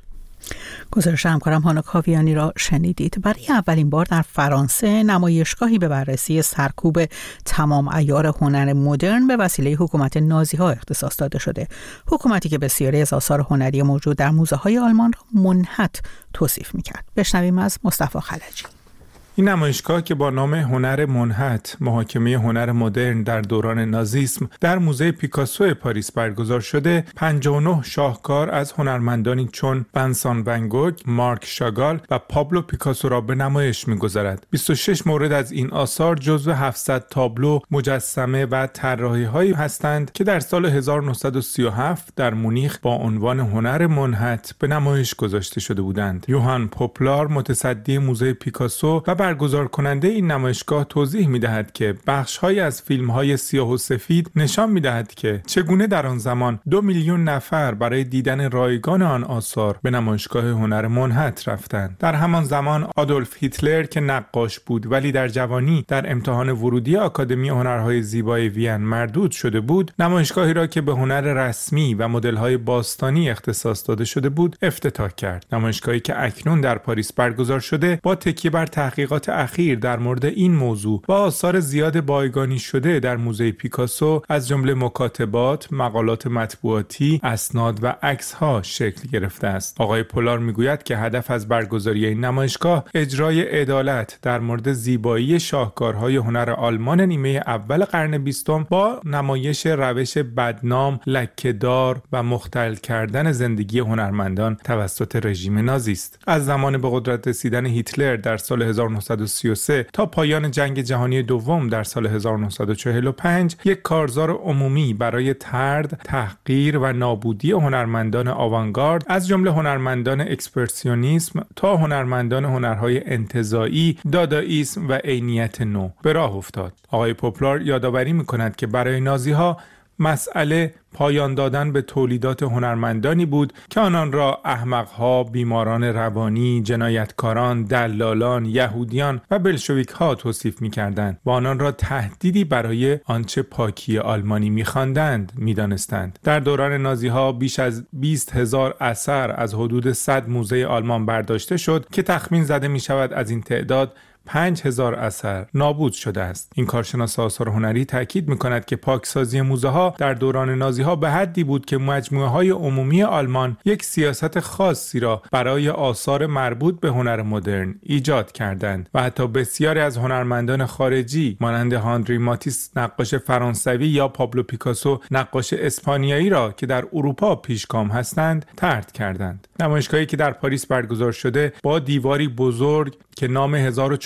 گزارش همکارم هانا کاویانی را شنیدید. برای اولین بار در فرانسه نمایشگاهی به بررسی سرکوب تمام عیار هنر مدرن به وسیله حکومت نازی ها اختصاص داده شده. حکومتی که بسیاری از آثار هنری موجود در موزه های آلمان را منحت توصیف می‌کرد. بشنویم از مصطفی خلجی. این نمایشگاه که با نام هنر منحت، محاکمه هنر مدرن در دوران نازیسم در موزه پیکاسو پاریس برگزار شده، پنجاه و نه شاهکار از هنرمندانی چون ونسان ون گوگ، مارک شاگال و پابلو پیکاسو را به نمایش می‌گذارد. بیست و شش مورد از این آثار جزو هفتصد تابلو، مجسمه و طراحی‌هایی هستند که در سال هزار و نهصد و سی و هفت در مونیخ با عنوان هنر منحت به نمایش گذاشته شده بودند. یوهان پوپلار، متصدی موزه پیکاسو و برگزار کننده این نمایشگاه توضیح می‌دهد که بخش‌هایی از فیلم‌های سیاه و سفید نشان می‌دهد که چگونه در آن زمان دو میلیون نفر برای دیدن رایگان آن آثار به نمایشگاه هنر منحت رفتند. در همان زمان آدولف هیتلر که نقاش بود ولی در جوانی در امتحان ورودی آکادمی هنرهای زیبای وین مردود شده بود، نمایشگاهی را که به هنر رسمی و مدل‌های باستانی اختصاص داده شده بود افتتاح کرد. نمایشگاهی که اکنون در پاریس برگزار شده با تکیه بر تحقیقات اخیر در مورد این موضوع و آثار زیاد بایگانی شده در موزه پیکاسو از جمله مکاتبات، مقالات مطبوعاتی، اسناد و عکس‌ها شکل گرفته است. آقای پولار میگوید که هدف از برگزاری این نمایشگاه اجرای عدالت در مورد زیبایی شاهکارهای هنر آلمان نیمه اول قرن بیستم با نمایش روش بدنام، لکه‌دار و مختل کردن زندگی هنرمندان توسط رژیم نازی است. از زمان به قدرت رسیدن هیتلر در سال هزار و نهصد و سی و سه تا پایان جنگ جهانی دوم در سال هزار و نهصد و چهل و پنج یک کارزار عمومی برای طرد، تحقیر و نابودی هنرمندان آوانگارد از جمله هنرمندان اکسپرسیونیسم تا هنرمندان هنرهای انتزاعی، دادائیسم و عینیت نو به راه افتاد. آقای پوپلار یادآوری می‌کند که برای نازی‌ها مسئله پایان دادن به تولیدات هنرمندانی بود که آنان را احمق‌ها، بیماران روانی، جنایتکاران، دلالان، یهودیان و بلشویک‌ها توصیف می‌کردند و آنان را تهدیدی برای آنچه پاکی آلمانی می‌خواندند می‌دانستند. در دوران نازی‌ها بیش از بیست هزار اثر از حدود صد موزه آلمان برداشته شد که تخمین زده می‌شود از این تعداد پنج هزار اثر نابود شده است. این کارشناس آثار هنری تاکید می‌کند که پاکسازی موزه‌ها در دوران نازی‌ها به حدی بود که مجموعه‌های عمومی آلمان یک سیاست خاصی را برای آثار مربوط به هنر مدرن ایجاد کردند و حتی بسیاری از هنرمندان خارجی مانند هانری ماتیس نقاش فرانسوی یا پابلو پیکاسو نقاش اسپانیایی را که در اروپا پیشگام هستند طرد کردند. نمایشگاهی که در پاریس برگزار شده با دیواری بزرگ که نام هزار و چهارصد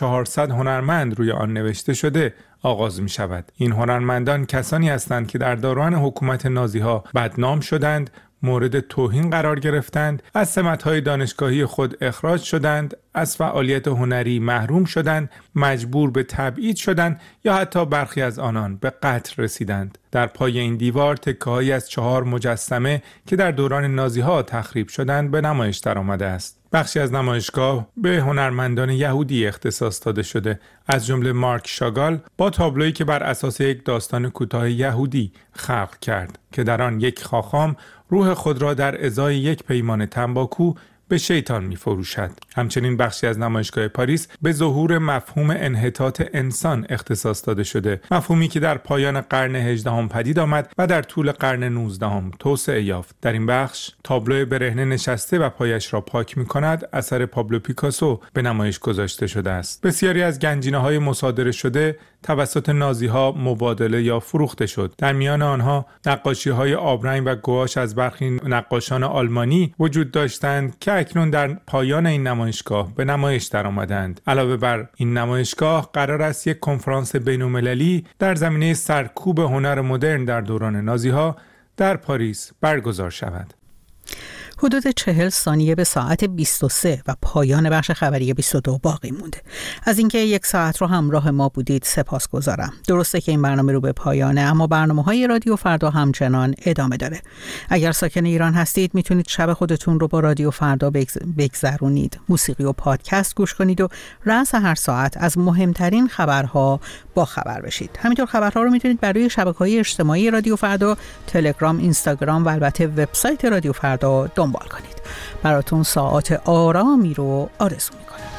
چهارصد هنرمند روی آن نوشته شده آغاز می شود. این هنرمندان کسانی هستند که در دوران حکومت نازی‌ها بدنام شدند، مورد توهین قرار گرفتند، از سمت‌های دانشگاهی خود اخراج شدند، از فعالیت هنری محروم شدند، مجبور به تبعید شدند یا حتی برخی از آنان به قتل رسیدند. در پای این دیوار تکه‌هایی از چهار مجسمه که در دوران نازی‌ها تخریب شدند به نمایش درآمده است. بخشی از نمایشگاه به هنرمندان یهودی اختصاص داده شده، از جمله مارک شاگال با تابلویی که بر اساس یک داستان کوتاه یهودی خلق کرد که در آن یک خاخام روح خود را در ازای یک پیمان تنباکو به شیطان می فروشد. همچنین بخشی از نمایشگاه پاریس به ظهور مفهوم انحطاط انسان اختصاص داده شده، مفهومی که در پایان قرن هجدهم پدید آمد و در طول قرن نوزدهم توسعه یافت. در این بخش تابلو برهنه نشسته و پایش را پاک می کند اثر پابلو پیکاسو به نمایش گذاشته شده است. بسیاری از گنجینه‌های مصادره شده توسط نازی‌ها مبادله یا فروخته شد. در میان آنها نقاشی‌های آبرنگ و گواش از برخی نقاشان آلمانی وجود داشتند که اکنون در پایان این نمایشگاه به نمایش درآمدند. علاوه بر این نمایشگاه قرار است یک کنفرانس بین‌المللی در زمینه سرکوب هنر مدرن در دوران نازی‌ها در پاریس برگزار شود. حدود چهل ثانیه به ساعت بیست و سه و پایان بخش خبری بیست و دو باقی مونده. از اینکه یک ساعت رو همراه ما بودید سپاسگزارم. درسته که این برنامه رو به پایانه، اما برنامه‌های رادیو فردا همچنان ادامه داره. اگر ساکن ایران هستید میتونید شب خودتون رو با رادیو فردا بگذرونید. موسیقی و پادکست گوش کنید و رأس هر ساعت از مهمترین خبرها با خبر بشید. همینطور خبرها رو میتونید بر روی شبکه‌های اجتماعی رادیو فردا، تلگرام، اینستاگرام و البته وبسایت رادیو فردا دنبال کنید. براتون ساعات آرامی رو آرزو می‌کنم.